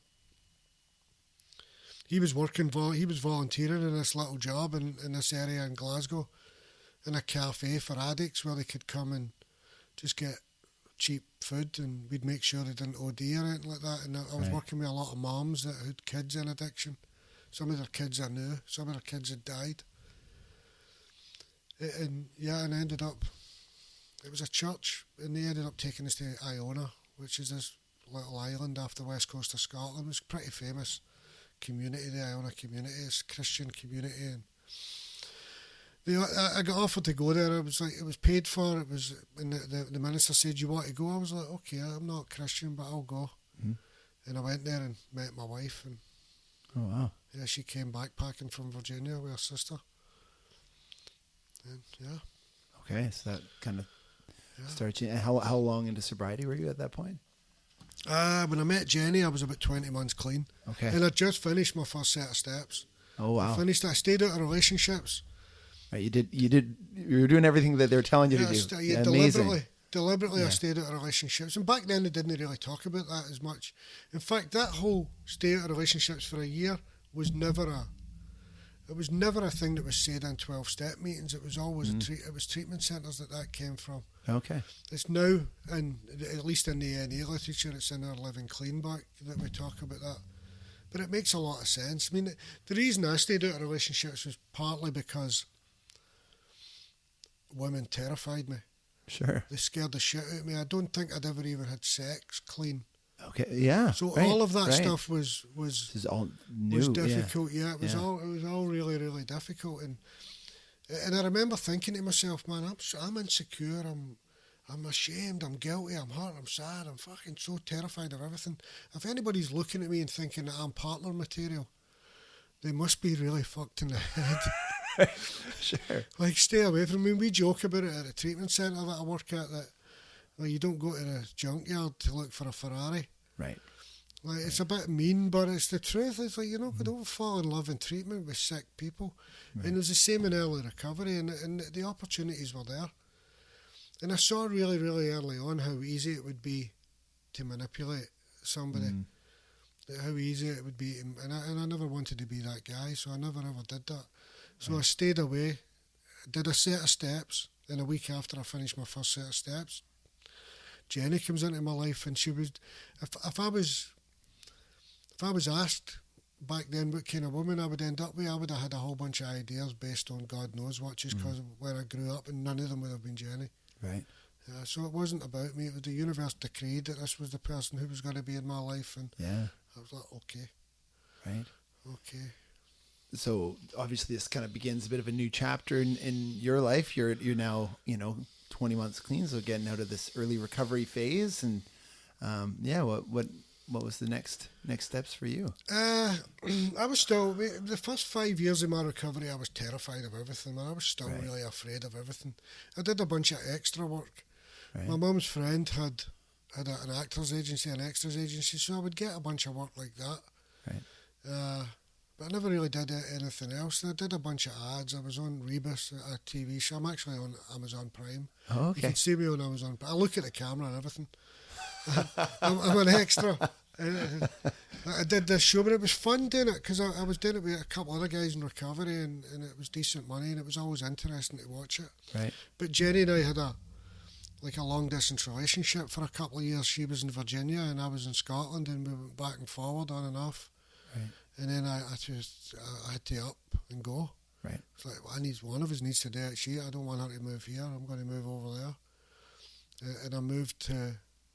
he was working, he was volunteering in this little job in, in this area in Glasgow, in a cafe for addicts where they could come and just get cheap food, and we'd make sure they didn't O D or anything like that. And I was right. working with a lot of moms that had kids in addiction. Some of their kids I knew, some of their kids had died. And yeah, and I ended up, it was a church, and they ended up taking us to Iona, which is this little island off the west coast of Scotland. It was pretty famous community, the Iona community. It's a Christian community, and they, I, I got offered to go there. It was like it was paid for. It was, and the, the, the minister said, "You want to go?" I was like, "Okay, I'm not Christian, but I'll go." Mm-hmm. And I went there and met my wife, and oh wow, yeah, she came backpacking from Virginia with her sister. And yeah, okay, so that kind of yeah. starts you. And how how long into sobriety were you at that point? Uh, when I met Jenny, I was about twenty months clean. Okay. And I just finished my first set of steps. Oh wow! I finished. I stayed out of relationships. Right, you did. You did. You were doing everything that they're telling you Yeah, to I do. st- yeah, Yeah, deliberately, amazing. deliberately, I Yeah. stayed out of relationships, and back then they didn't really talk about that as much. In fact, that whole stay out of relationships for a year was never a. It was never a thing that was said in twelve-step meetings. It was always Mm. a treat. It was treatment centres that that came from. Okay. It's now, and at least in the N A literature, it's in our Living Clean book that we talk about that. But it makes a lot of sense. I mean, the reason I stayed out of relationships was partly because women terrified me. Sure. They scared the shit out of me. I don't think I'd ever even had sex clean. Okay. Yeah. So right, all of that right. stuff was was This is all new. was yeah. difficult. Yeah, it was Yeah. all it was all really really difficult. And and I remember thinking to myself, man, I'm so- I'm insecure. I'm I'm ashamed. I'm guilty. I'm hurt. I'm sad. I'm fucking so terrified of everything. If anybody's looking at me and thinking that I'm partner material, they must be really fucked in the head. Sure. Like, stay away from me. We joke about it at a treatment centre that I work at, that well, you don't go to the junkyard to look for a Ferrari. Right. Like, it's a bit mean, but it's the truth. It's like, you know, mm. don't fall in love in treatment with sick people. Right. And it was the same in early recovery, and, and the opportunities were there. And I saw really, really early on how easy it would be to manipulate somebody. Mm. How easy it would be. And I, and I never wanted to be that guy, so I never ever did that. So right. I stayed away, did a set of steps, and a week after I finished my first set of steps, Jenny comes into my life, and she was, if if I was, if I was asked back then what kind of woman I would end up with, I would have had a whole bunch of ideas based on God knows what, just because mm. of where I grew up, and none of them would have been Jenny. Right. Uh, so it wasn't about me. It was the universe decreed that this was the person who was going to be in my life, and yeah, I was like, okay, right, okay. So obviously, this kind of begins a bit of a new chapter in, in your life. You're you're now you know twenty months clean, so getting out of this early recovery phase, and um, yeah, what what what was the next next steps for you? Uh, I was still the first five years of my recovery. I was terrified of everything, man. I was still right. really afraid of everything. I did a bunch of extra work. Right. My mum's friend had had a, an actors agency, an extras agency, so I would get a bunch of work like that. Right. Uh, but I never really did anything else. And I did a bunch of ads. I was on Rebus, a T V show. I'm actually on Amazon Prime. Oh, okay. You can see me on Amazon Prime. I look at the camera and everything. I'm, I'm an extra. I did this show, but it was fun doing it because I, I was doing it with a couple other guys in recovery, and, and it was decent money, and it was always interesting to watch it. Right. But Jenny and I had a like a long distance relationship for a couple of years. She was in Virginia and I was in Scotland, and we went back and forward on and off. Right. And then I, I just I had to up and go. Right. It's like, well, I need one of us needs to do it. She, I don't want her to move here. I'm going to move over there. Uh, and I moved to.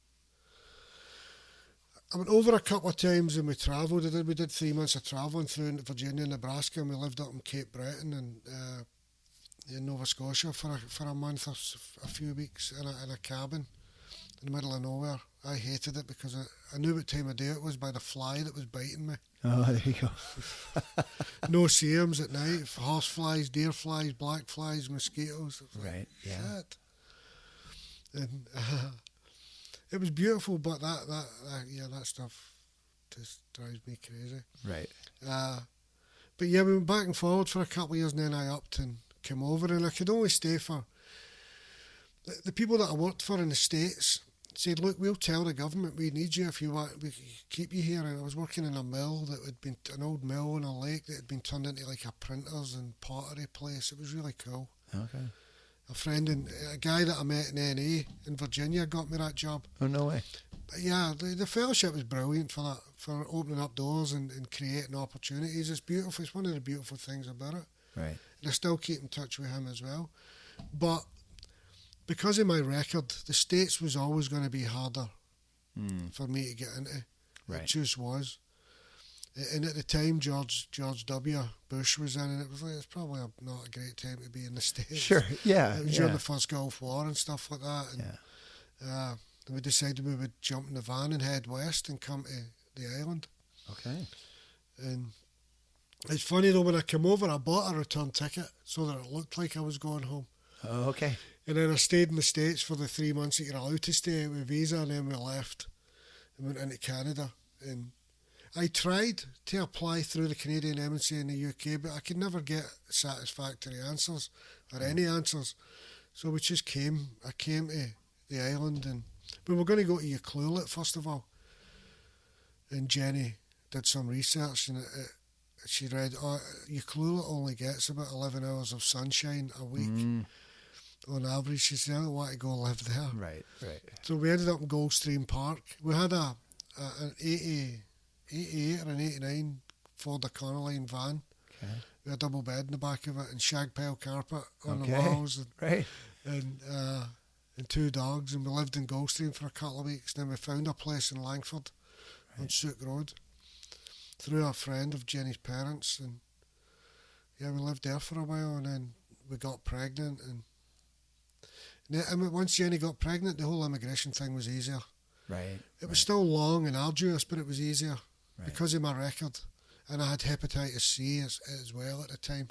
I went over a couple of times and we travelled. We did, we did three months of travelling through Virginia and Nebraska, and we lived up in Cape Breton and uh, in Nova Scotia for a, for a month or a few weeks in a, in a cabin in the middle of nowhere. I hated it because I, I knew what time of day it was by the fly that was biting me. Oh, there you go. No seams at night, horse flies, deer flies, black flies, mosquitoes. Right, yeah. Shit. And uh, it was beautiful, but that, that, that, yeah, that stuff just drives me crazy. Right. Uh, but yeah, we went back and forward for a couple of years, and then I upped and came over, and I could only stay for the, the people that I worked for in the States said, look, we'll tell the government we need you if you want, we keep you here. And I was working in a mill that had been, an old mill in a lake that had been turned into like a printers and pottery place. It was really cool. Okay. A friend and a guy that I met in N A in Virginia got me that job. Oh, no way. But yeah, the, the fellowship was brilliant for that, for opening up doors and, and creating opportunities. It's beautiful. It's one of the beautiful things about it. Right. And I still keep in touch with him as well. But because of my record, the States was always going to be harder mm. for me to get into. Right. It just was. And at the time, George George W. Bush was in, and it was like, it's probably a, not a great time to be in the States. Sure, yeah. It was yeah. during the first Gulf War and stuff like that. And, yeah. uh, and we decided we would jump in the van and head west and come to the island. Okay. And it's funny though, when I came over, I bought a return ticket so that it looked like I was going home. Oh, okay. And then I stayed in the States for the three months that you're allowed to stay with visa, and then we left and went into Canada. And I tried to apply through the Canadian Embassy in the U K, but I could never get satisfactory answers or any answers. So we just came. I came to the island, and we were going to go to Ucluelet first of all. And Jenny did some research, and it, it, she read, oh, Ucluelet only gets about eleven hours of sunshine a week. Mm. On average. She said, I don't want to go live there. Right, right. So we ended up in Goldstream Park. We had a, a an eighty, eighty-eight or an eighty-nine Ford Econoline van. Okay. We had a double bed in the back of it and shag pile carpet on okay. the walls. And, right. And, uh, and two dogs. And we lived in Goldstream for a couple of weeks. Then we found a place in Langford right. on Sook Road through a friend of Jenny's parents. And yeah, we lived there for a while, and then we got pregnant, and I mean, once Jenny got pregnant, the whole immigration thing was easier. Right. It was right. still long and arduous, but it was easier right. because of my record. And I had hepatitis C as, as well at the time.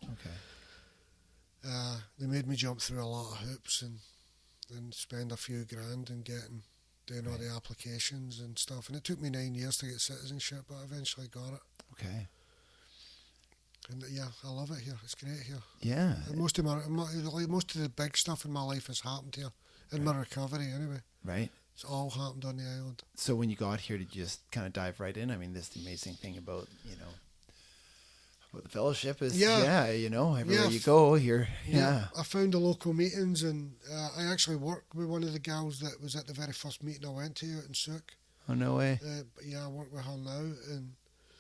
Okay. Uh, they made me jump through a lot of hoops and, and spend a few grand and getting doing right. all the applications and stuff. And it took me nine years to get citizenship, but I eventually got it. Okay. And yeah, I love it here. It's great here. Yeah. And most of my, my most of the big stuff in my life has happened here, in right. my recovery anyway. Right. It's all happened on the island. So when you got here, did you just kind of dive right in? I mean, this is the amazing thing about, you know, about the fellowship is, yeah, yeah you know, everywhere yeah. you go, you're, yeah. yeah. I found the local meetings, and uh, I actually worked with one of the gals that was at the very first meeting I went to out in Sook. Oh, no way. Uh, but yeah, I work with her now, and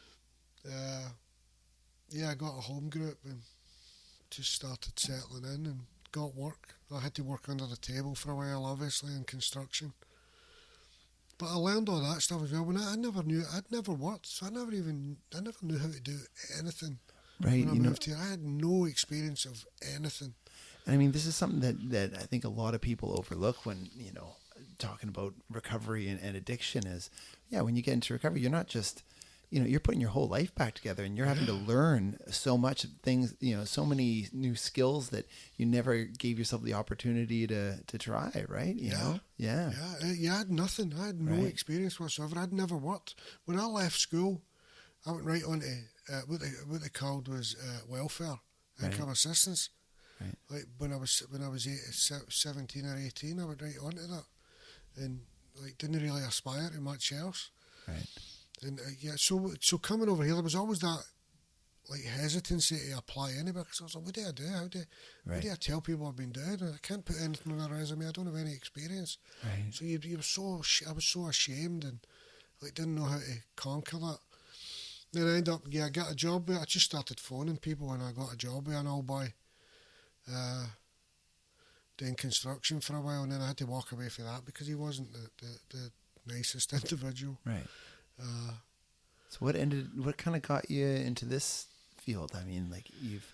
uh, yeah, I got a home group and just started settling in and got work. I had to work under the table for a while, obviously, in construction. But I learned all that stuff as well. When I, I never knew, I'd never worked, so I never even, I never knew how to do anything. Right, when I you moved know, here, I had no experience of anything. I mean, this is something that, that I think a lot of people overlook when, you know, talking about recovery and, and addiction is, yeah, when you get into recovery, you're not just, you know, you're putting your whole life back together, and you're having to learn so much things, you know, so many new skills that you never gave yourself the opportunity to, to try, right? You yeah. know? Yeah. Yeah. Yeah. I had nothing. I had no right. experience whatsoever. I'd never worked. When I left school, I went right on to uh, what they what they called was uh, welfare, right. income assistance. Right. Like when I was when I was eight, seventeen or eighteen, I went right on to that, and like didn't really aspire to much else. Right. And uh, yeah, so so coming over here, there was always that like hesitancy to apply anywhere, because I was like, what do I do? How do, right. how do I tell people what I've been doing? I can't put anything on a resume. I don't have any experience. Right. So you, you were so I was so ashamed and like didn't know how to conquer that. Then I ended up yeah, I got a job. I just started phoning people, and I got a job with an old boy, uh, doing construction for a while, and then I had to walk away from that because he wasn't the the, the nicest individual. Right. Uh, so what ended? What kind of got you into this field? I mean, like you've.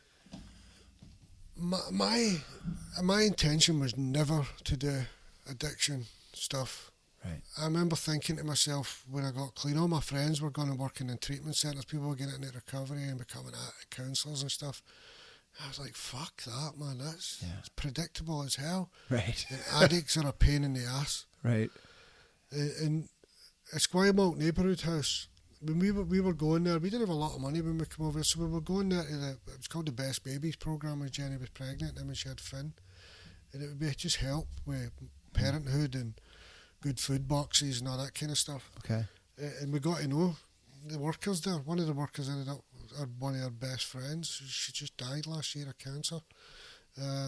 My my my intention was never to do addiction stuff. Right. I remember thinking to myself when I got clean, all my friends were going to working in treatment centres. People were getting into recovery and becoming counsellors and stuff. I was like, fuck that, man. That's yeah. it's predictable as hell. Right. And addicts are a pain in the ass. Right. And. and Esquimalt neighbourhood house. When we were we were going there, we didn't have a lot of money when we came over, so we were going there to the. It was called the Best Babies program when Jenny was pregnant, and when she had Finn, and it would be just help with parenthood and good food boxes and all that kind of stuff. Okay. Uh, and we got to know the workers there. One of the workers ended up our, one of our best friends. She just died last year of cancer. Uh,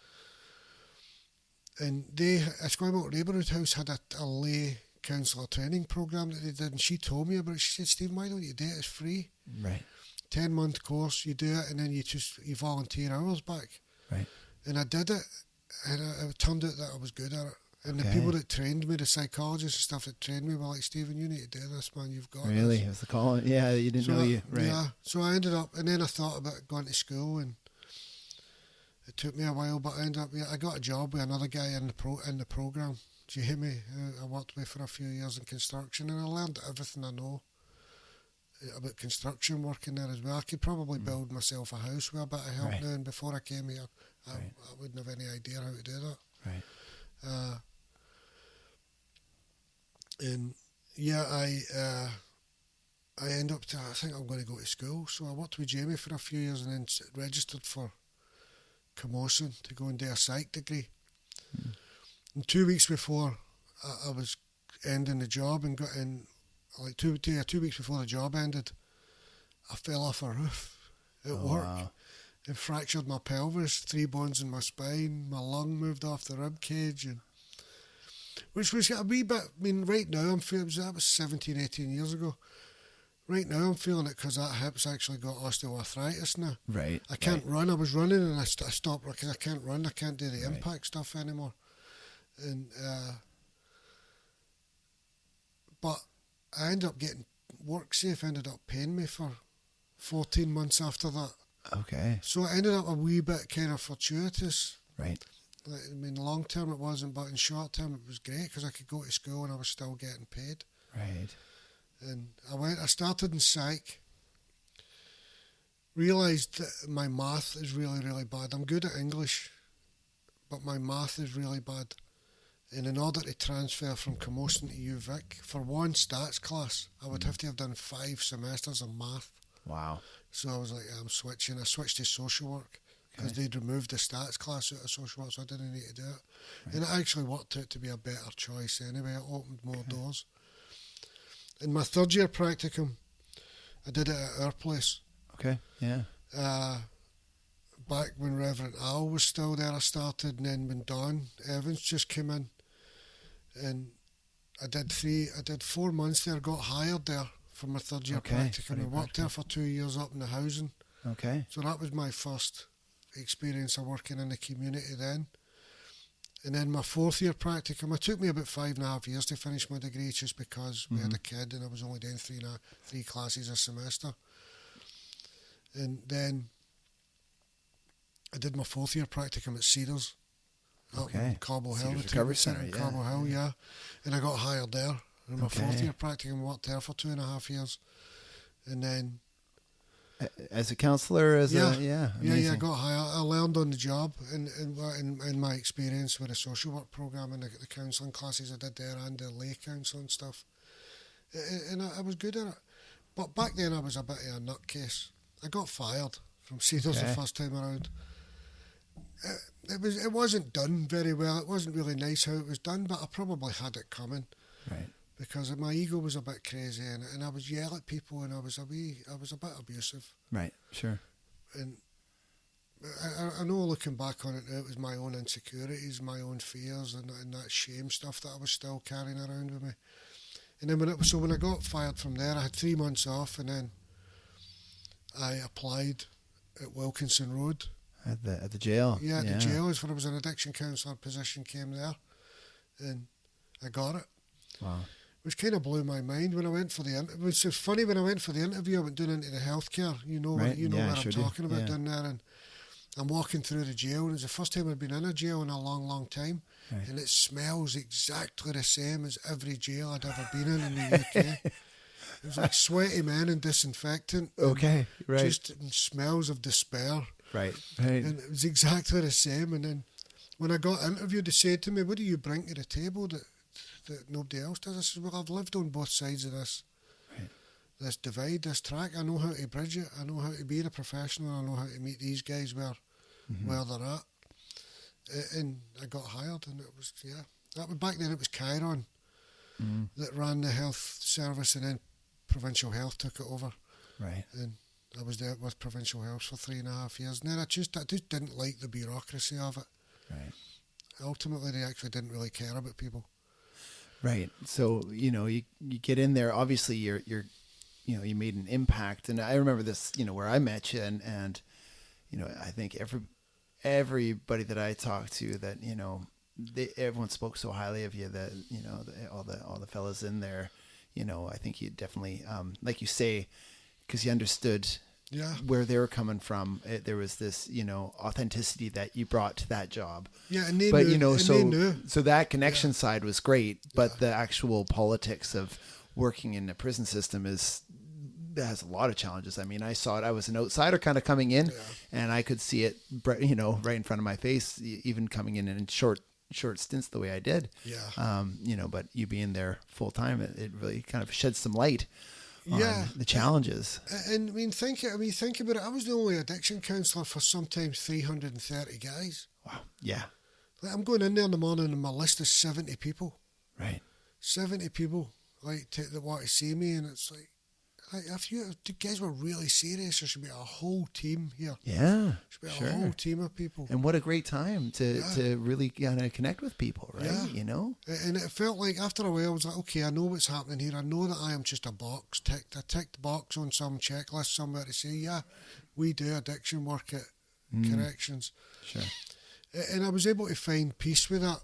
and they Esquimalt neighbourhood house had a, a lay counsellor training program that they did, and she told me about it. She said, Stephen, why don't you do it? It's free. Right. ten month course, you do it, and then you just you volunteer hours back. Right. And I did it, and it, it turned out that I was good at it. And okay. the people that trained me, the psychologists and stuff that trained me, were like, Stephen, you need to do this, man. You've got really? this. It was the call. Yeah, you didn't so know I, you. Right. Yeah. So I ended up, and then I thought about going to school, and it took me a while, but I ended up. Yeah, I got a job with another guy in the pro in the program. Jamie, uh, I worked with for a few years in construction, and I learned everything I know about construction working there as well. I could probably mm. build myself a house with a bit of help right. now, and before I came here, I, right. I wouldn't have any idea how to do that. Right. Uh, and yeah, I uh, I end up to, I think I'm going to go to school. So I worked with Jamie for a few years and then registered for Camosun to go and do a psych degree. Mm. And two weeks before I, I was ending the job and got in, like two, two, two weeks before the job ended, I fell off a roof at oh, work. Wow. It fractured my pelvis, three bones in my spine, my lung moved off the rib cage, and which was a wee bit, I mean, right now I'm feeling, that was seventeen, eighteen years ago. Right now I'm feeling it because that hip's actually got osteoarthritis now. Right. I can't right. run. I was running and I, st- I stopped because I can't run. I can't do the right. impact stuff anymore. And uh, but I ended up getting WorkSafe ended up paying me for fourteen months after that. Okay. So it ended up a wee bit kind of fortuitous. Right. Like, I mean, long term it wasn't, but in short term it was great because I could go to school and I was still getting paid. Right. And I went. I started in psych. Realised that my math is really, really bad. I'm good at English, but my math is really bad. And in order to transfer from Camosun to U Vic, for one stats class, I would mm. have to have done five semesters of math. Wow. So I was like, I'm switching. I switched to social work because okay. they'd removed the stats class out of social work, so I didn't need to do it. Right. And it actually worked out to be a better choice anyway. It opened more okay. doors. In my third year practicum, I did it at our place. Okay, yeah. Uh, back when Reverend Al was still there, I started, and then when Don Evans just came in, and I did three, I did four months there, got hired there for my third year okay. practicum. I worked there for two years up in the housing. Okay. So that was my first experience of working in the community then. And then my fourth year practicum, it took me about five and a half years to finish my degree just because mm-hmm. we had a kid and I was only doing three, and a, three classes a semester. And then I did my fourth year practicum at Cedars. Okay. Up in Cobble Hill. Cedars Recovery Centre, in yeah. Cobble Hill, yeah. yeah. And I got hired there. And my okay. fourth year practicum, worked there for two and a half years. And then... As a counsellor, as yeah, a... Yeah, yeah, yeah, I got hired. I learned on the job in, in, in, in my experience with the social work programme and the, the counselling classes I did there and the lay counselling stuff. And, and I, I was good at it. But back then I was a bit of a nutcase. I got fired from Cedars okay. the first time around. It, it was it wasn't done very well. It wasn't really nice how it was done, but I probably had it coming. Right. Because my ego was a bit crazy and, and I was yelling at people and I was a wee, I was a bit abusive. Right, sure. And I, I know looking back on it now, it was my own insecurities, my own fears and, and that shame stuff that I was still carrying around with me. And then when it, so when I got fired from there, I had three months off and then I applied at Wilkinson Road. At the at the jail? Yeah, at yeah. the jail. Is when I was an addiction counsellor position came there. And I got it. Wow. Which kind of blew my mind when I went for the interview. It was so funny when I went for the interview, I went down into the healthcare. You know, right. you know yeah, what sure I'm talking do. about yeah. down there. And I'm walking through the jail, and it was the first time I'd been in a jail in a long, long time. Right. And it smells exactly the same as every jail I'd ever been in in the U K. It was like sweaty men and disinfectant. Okay, and right. Just smells of despair. Right, right. And it was exactly the same. And then when I got interviewed, they said to me, "What do you bring to the table that that nobody else does?" I said, "Well, I've lived on both sides of this right. this divide, this track. I know how to bridge it. I know how to be a professional. I know how to meet these guys where mm-hmm. where they're at." And I got hired, and it was yeah. That was back then. It was Chiron mm. that ran the health service, and then Provincial Health took it over. Right. And I was there with Provincial Health for three and a half years. And then I just I just didn't like the bureaucracy of it. Right. Ultimately, they actually didn't really care about people. Right. So, you know, you you get in there, obviously you're you're you know, you made an impact. And I remember this, you know, where I met you and, and you know, I think every everybody that I talked to that, you know, they, everyone spoke so highly of you that, you know, the, all the all the fellas in there, you know, I think you definitely um, like you say, because you understood yeah. where they were coming from. It, there was this, you know, authenticity that you brought to that job. Yeah, and they but knew, you know, and so they knew. so that connection yeah. side was great, but yeah. the actual politics of working in the prison system is that has a lot of challenges. I mean, I saw it. I was an outsider, kind of coming in, yeah. and I could see it, you know, right in front of my face, even coming in in short short stints the way I did. Yeah. Um, you know, but you being there full time, it, it really kind of sheds some light. yeah, the challenges. And I mean, think I mean, think about it. I was the only addiction counsellor for sometimes three hundred and thirty guys. Wow. Yeah. Like, I'm going in there in the morning, and my list is seventy people. Right. Seventy people like to, that want to see me, and it's like, like if you if you guys were really serious, there should be a whole team here. Yeah. There should be sure. a whole team of people. And what a great time to, Yeah. to really kind of connect with people, right? Yeah. You know? And it felt like after a while, I was like, okay, I know what's happening here. I know that I am just a box ticked. I ticked the box on some checklist somewhere to say, yeah, we do addiction work at Mm. corrections. Sure. And I was able to find peace with that.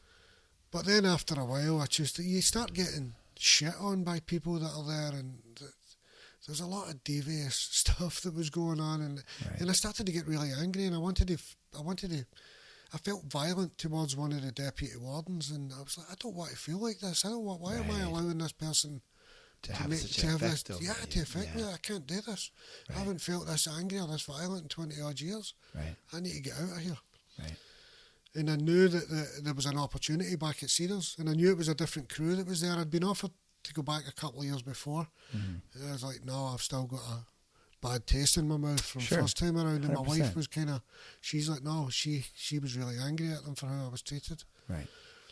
But then after a while, I just, you start getting shit on by people that are there, and there's a lot of devious stuff that was going on, and Right. and I started to get really angry, and I wanted to, I wanted to, I felt violent towards one of the deputy wardens, and I was like, I don't want to feel like this. I don't want. Why am I Right. allowing this person To to have make such to an have this? effect over Yeah, you. to affect Yeah. me. I can't do this. Right. I haven't felt this angry or this violent in twenty odd years. Right. I need to get out of here. Right. And I knew that the, there was an opportunity back at Cedars, and I knew it was a different crew that was there. I'd been offered to go back a couple of years before. Mm-hmm. And I was like, no, I've still got a bad taste in my mouth from Sure. first time around. And my one hundred wife percent. was kind of, she's like, no, she she was really angry at them for how I was treated. Right.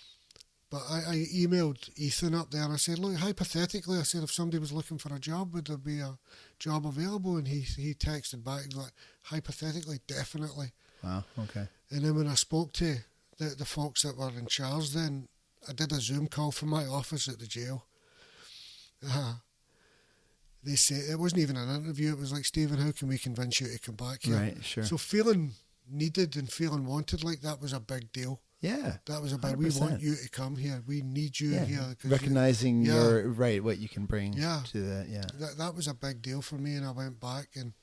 But I, I emailed Ethan up there and I said, look, hypothetically, I said, if somebody was looking for a job, would there be a job available? And he he texted back, he was like, hypothetically, definitely. Wow. Okay. And then when I spoke to the, the folks that were in charge then, I did a Zoom call from my office at the jail. Uh, they said, it wasn't even an interview, it was like, Stephen, how can we convince you to come back here? Right. Sure. So feeling needed and feeling wanted like that was a big deal. yeah. That was about, one hundred we want percent. you to come here. We need you Yeah. here. 'cause Recognizing you, your right, what you can bring Yeah. to that. Yeah. That, that was a big deal for me, and I went back and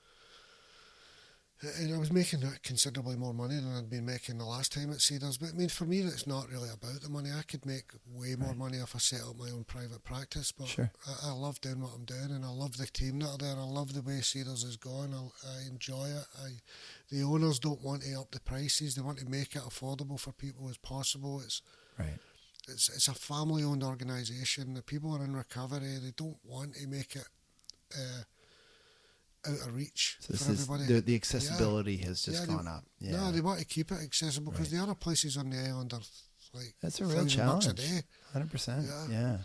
and I was making considerably more money than I'd been making the last time at Cedars. But I mean, for me, it's not really about the money. I could make way more Right. money if I set up my own private practice. But Sure. I, I love doing what I'm doing, and I love the team that are there. I love the way Cedars is going. I, I enjoy it. I, the owners don't want to up the prices. They want to make it affordable for people as possible. It's Right. it's it's a family-owned organisation. The people are in recovery. They don't want to make it uh, out of reach So this for is everybody. the, the accessibility has just Yeah, they- gone up. Yeah. No, they want to keep it accessible because Right. the other places on the island are like That's a real thousand bucks a challenge. day. one hundred percent. Yeah. Yeah.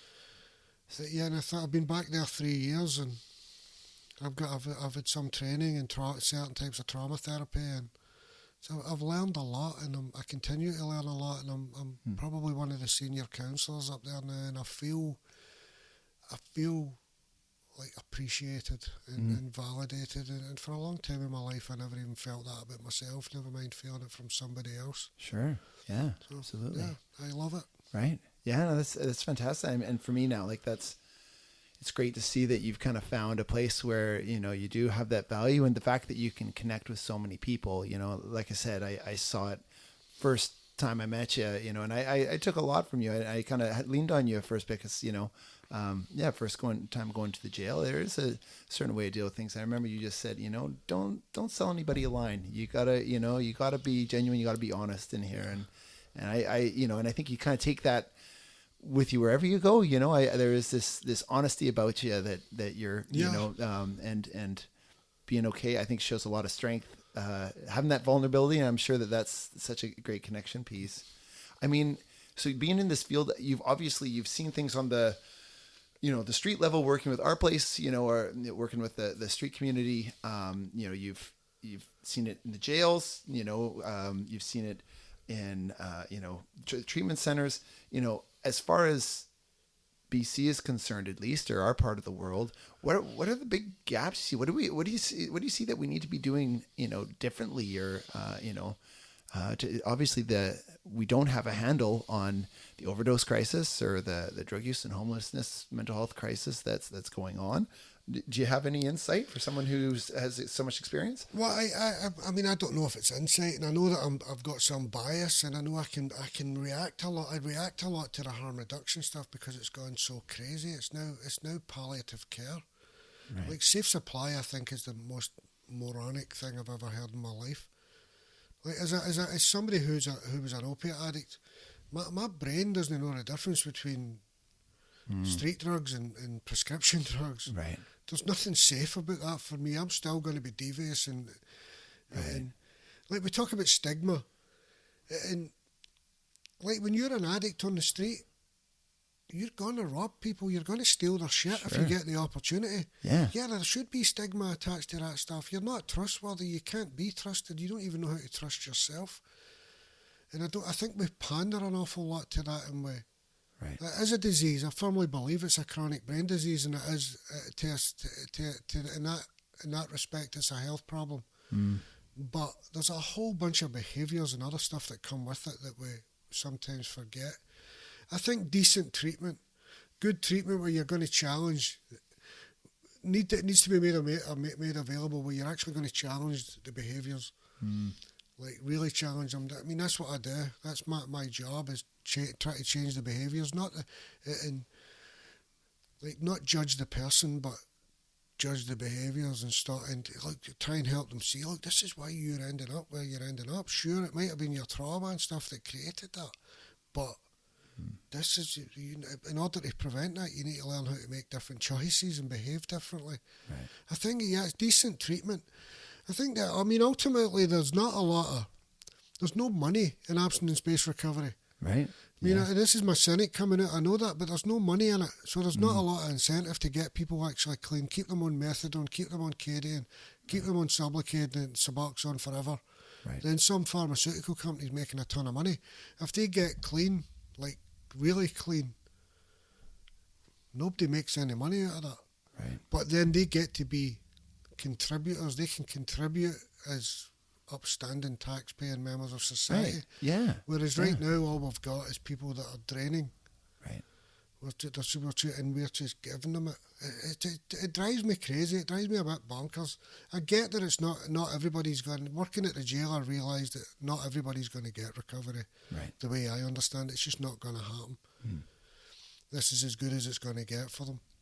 So, yeah, and I thought I've been back there three years, and I've got I've, I've had some training in tra- certain types of trauma therapy, and so I've learned a lot, and I'm, I continue to learn a lot, and I'm I'm Hmm. probably one of the senior counsellors up there now, and I feel I feel like appreciated and, Mm. and validated, and, and for a long time in my life I never even felt that about myself, never mind feeling it from somebody else. Sure. Yeah. So, Absolutely. yeah, I love it. Right. Yeah, no, that's that's fantastic. And- And for me now, like that's it's great to see that you've kind of found a place where, you know, you do have that value, and the fact that you can connect with so many people, you know, like I said, I, I saw it first time I met you, you know, and I, I, I took a lot from you. I, I kind of leaned on you at first because, you know, um, yeah, first going time going to the jail, there is a certain way to deal with things. I remember you just said, you know, don't, don't sell anybody a line. You gotta, you know, you gotta be genuine. You gotta be honest in here. And, and I, I, you know, and I think you kind of take that with you wherever you go. You know, I, there is this, this honesty about you that, that you're, Yeah. you know, um, and, and being okay, I think shows a lot of strength, uh, having that vulnerability. And I'm sure that that's such a great connection piece. I mean, so being in this field, you've obviously, you've seen things on the, you know, the street level, working with our place, you know, or working with the, the street community. Um, you know, you've, you've seen it in the jails, you know, um, you've seen it in, uh, you know, tr- treatment centers, you know, as far as B C is concerned, at least, or our part of the world, what are, what are the big gaps you see? What do we, what do you see, what do you see that we need to be doing, you know, differently, or, uh, you know, uh, to, obviously the, we don't have a handle on the overdose crisis or the, the drug use and homelessness, mental health crisis that's, that's going on. D- Do you have any insight for someone who has so much experience? Well, I, I, I mean, I don't know if it's insight, and I know that I'm, I've got some bias, and I know I can, I can react a lot. I react a lot to the harm reduction stuff because it's gone so crazy. It's now, it's now palliative care. Right. Like safe supply, I think is the most moronic thing I've ever heard in my life. Like as a, as a, as somebody who's a, who was an opiate addict, my my brain doesn't know the difference between mm. street drugs and, and prescription drugs. Right. There's nothing safe about that for me. I'm still going to be devious and, right. and like we talk about stigma, and like when you're an addict on the street, you're going to rob people, you're going to steal their shit sure. if you get the opportunity. Yeah. Yeah, there should be stigma attached to that stuff. You're not trustworthy, you can't be trusted, you don't even know how to trust yourself. And I don't. I think we pander an awful lot to that, and we. Right. It is a disease. I firmly believe it's a chronic brain disease, and it is uh, to, to, to, in that in that respect, it's a health problem. Mm. But there's a whole bunch of behaviours and other stuff that come with it that we sometimes forget. I think decent treatment, good treatment where you're going to challenge, need it needs to be made made available where you're actually going to challenge the behaviours. Mm. Like really challenge them. I mean, that's what I do. That's my my job is cha- try to change the behaviours, not the, and like not judge the person, but judge the behaviours and start and like try and help them see. Look, this is why you're ending up where you're ending up. Sure, it might have been your trauma and stuff that created that, but hmm. this is you, in order to prevent that, you need to learn how to make different choices and behave differently. Right. I think yeah, it's decent treatment. I think that, I mean, ultimately, there's not a lot of, there's no money in abstinence-based recovery. Right. I mean, yeah. I, this is my cynic coming out, I know that, but there's no money in it. So there's not mm. a lot of incentive to get people actually clean, keep them on methadone, keep them on Kadian, keep right. them on Sublocade and Suboxone forever. Right. Then some pharmaceutical companies making a ton of money. If they get clean, like really clean, nobody makes any money out of that. Right. But then they get to be contributors, they can contribute as upstanding tax-paying members of society. Right. Yeah. Whereas yeah. right now, all we've got is people that are draining. Right. We're, to, we're to, and we're just giving them it. It, it. it drives me crazy. It drives me a bit bonkers. I get that it's not not everybody's going. Working at the jail, I realised that not everybody's going to get recovery. Right. The way I understand it, it's just not going to happen. Mm. This is as good as it's going to get for them.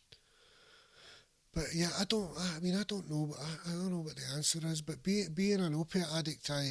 But yeah, I don't. I mean, I don't know. I, I don't know what the answer is. But be, being an opiate addict, I,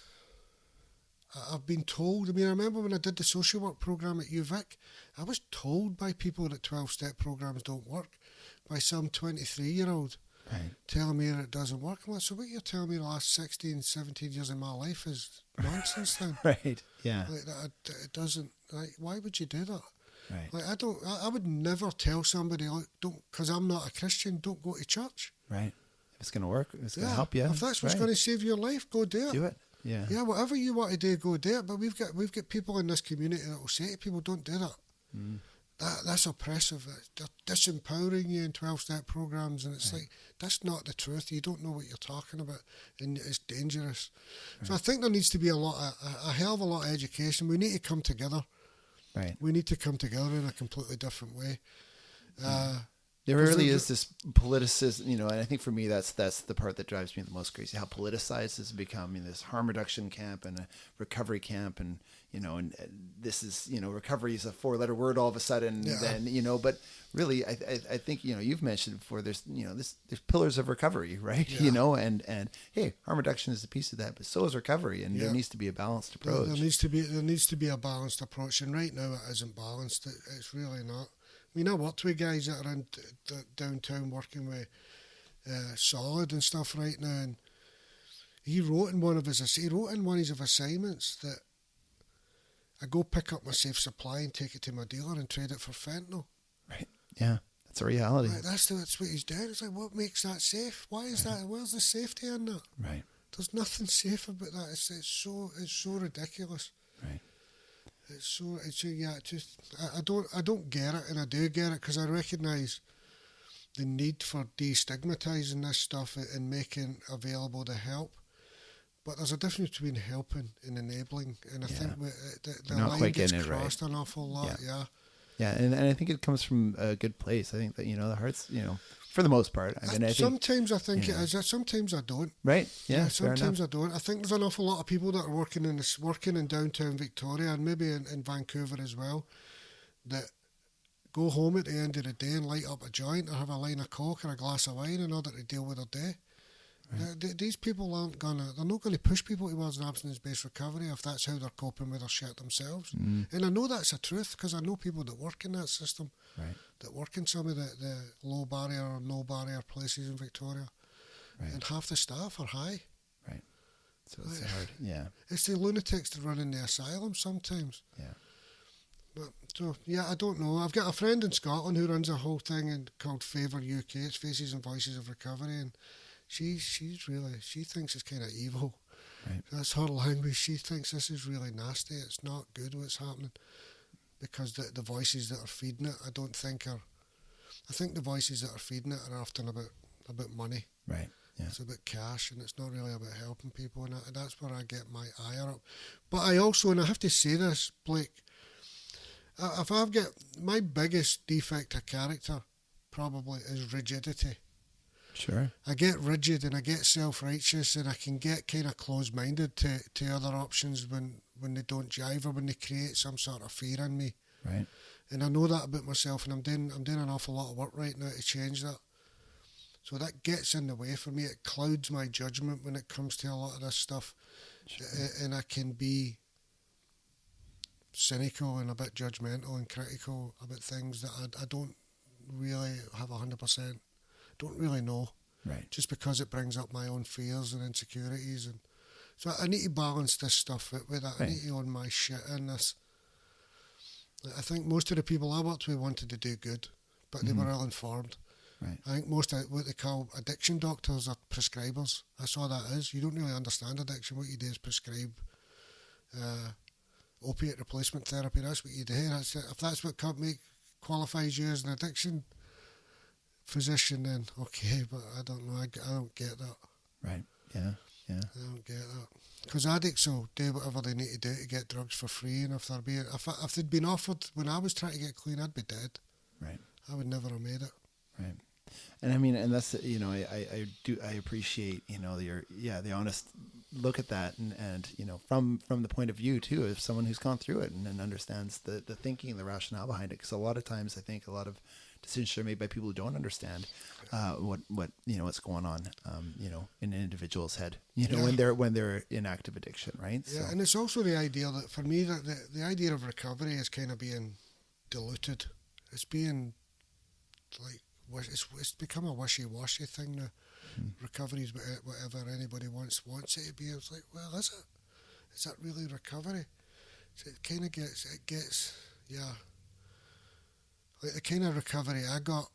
I've been told. I mean, I remember when I did the social work program at U Vic, I was told by people that twelve-step programs don't work, by some twenty-three-year-old right. telling me that it doesn't work. I'm like, so what you're telling me the last sixteen, seventeen years of my life is nonsense then? Right. Yeah. Like that, it doesn't. Like, why would you do that? Right. Like I don't, I, I would never tell somebody like don't, because I'm not a Christian. Don't go to church. Right. If it's going to work, if it's going to yeah. help you. If that's what's right. going to save your life, go do it. Do it. Yeah. Yeah. Whatever you want to do, go do it. But we've got we've got people in this community that will say to people, don't do that. Mm. That that's oppressive. They're disempowering you in twelve-step programs, and it's right. like that's not the truth. You don't know what you're talking about, and it's dangerous. Right. So I think there needs to be a lot, of, a, a hell of a lot of education. We need to come together. Right. We need to come together in a completely different way. Uh, there really is this politicized, you know, and I think for me that's that's the part that drives me the most crazy. How politicized it's become. You know, this harm reduction camp and a recovery camp, and you know, and, and this is, you know, recovery is a four-letter word all of a sudden. Yeah. Then you know, but really, I, I I think you know you've mentioned before. There's you know this there's pillars of recovery, right? Yeah. You know, and and hey, harm reduction is a piece of that, but so is recovery, and yeah. there needs to be a balanced approach. There, there needs to be there needs to be a balanced approach, and right now it isn't balanced. It, it's really not. I mean, I worked with guys that are in d- d- downtown working with uh, Solid and stuff right now, and he wrote in one of his he wrote in one of his assignments that I go pick up my safe supply and take it to my dealer and trade it for fentanyl. Right. Yeah, that's a reality. Like, that's the, that's what he's doing. It's like, what makes that safe? Why is right. that? Where's the safety in that? Right. There's nothing safe about that. It's it's so it's so ridiculous. Right. It's so it's yeah. It's just I, I don't I don't get it, and I do get it because I recognise the need for destigmatising this stuff and making available the help. But there's a difference between helping and enabling, and I yeah. think we, the, the Not line gets it crossed right. an awful lot. Yeah, yeah, yeah and, and I think it comes from a good place. I think that you know the heart's you know for the most part. I mean, I, I sometimes think, I think you it know. is. Sometimes I don't. Right. Yeah. yeah sometimes I don't. I think there's an awful lot of people that are working in this, working in downtown Victoria and maybe in, in Vancouver as well, that go home at the end of the day and light up a joint or have a line of coke or a glass of wine in order to deal with their day. Right. The, the, these people aren't gonna. They're not going to push people towards an abstinence-based recovery if that's how they're coping with their shit themselves. Mm. And I know that's a truth because I know people that work in that system, right. that work in some of the, the low barrier or no barrier places in Victoria, right. and half the staff are high. Right. So it's like, hard. Yeah. It's the lunatics that run in the asylum sometimes. Yeah. But, so, yeah, I don't know. I've got a friend in Scotland who runs a whole thing in, called Favour U K. It's Faces and Voices of Recovery, and she she's really, she thinks it's kind of evil. Right. That's her language. She thinks this is really nasty. It's not good what's happening because the, the voices that are feeding it, I don't think are, I think the voices that are feeding it are often about, about money. Right. Yeah. It's about cash, and it's not really about helping people, and that's where I get my ire up. But I also, and I have to say this, Blake, if I've got my biggest defect of character, probably is rigidity. Sure. I get rigid and I get self-righteous, and I can get kind of closed-minded to, to other options when, when they don't jive or when they create some sort of fear in me. Right. And I know that about myself, and I'm doing I'm doing an awful lot of work right now to change that. So that gets in the way for me. It clouds my judgment when it comes to a lot of this stuff, sure. And I can be cynical and a bit judgmental and critical about things that I, I don't really have a hundred percent, don't really know, right? Just because it brings up my own fears and insecurities, and so I need to balance this stuff with, with that. Right. I need to own my shit in this. I think most of the people I worked with wanted to do good, but mm-hmm. they were ill informed. Right. I think most of what they call addiction doctors are prescribers. That's all that is. You don't really understand addiction. What you do is prescribe uh, opiate replacement therapy. That's what you do. That's it. If that's what make, qualifies you as an addiction physician, then okay, but I don't know. I, I don't get that. Right. Yeah. Yeah. I don't get that. Because addicts will do whatever they need to do to get drugs for free, and if they're being, if, if they'd been offered when I was trying to get clean, I'd be dead. Right. I would never have made it. Right. And I mean, and that's, you know, I, I do, I appreciate, you know, your, yeah, the honest look at that, and, and, you know, from, from the point of view too, of someone who's gone through it and, and understands the, the thinking and the rationale behind it. Because a lot of times I think a lot of decisions are made by people who don't understand uh, what, what, you know, what's going on, um, you know, in an individual's head, you know, yeah. when they're, when they're in active addiction, right? Yeah. So. And it's also the idea that for me, that the, the idea of recovery is kind of being diluted. It's being like, It's, it's become a wishy-washy thing now. Mm. Recovery is whatever anybody wants wants it to be. It's like, well, is it? Is that really recovery? So it kind of gets, it gets, yeah. Like the kind of recovery I got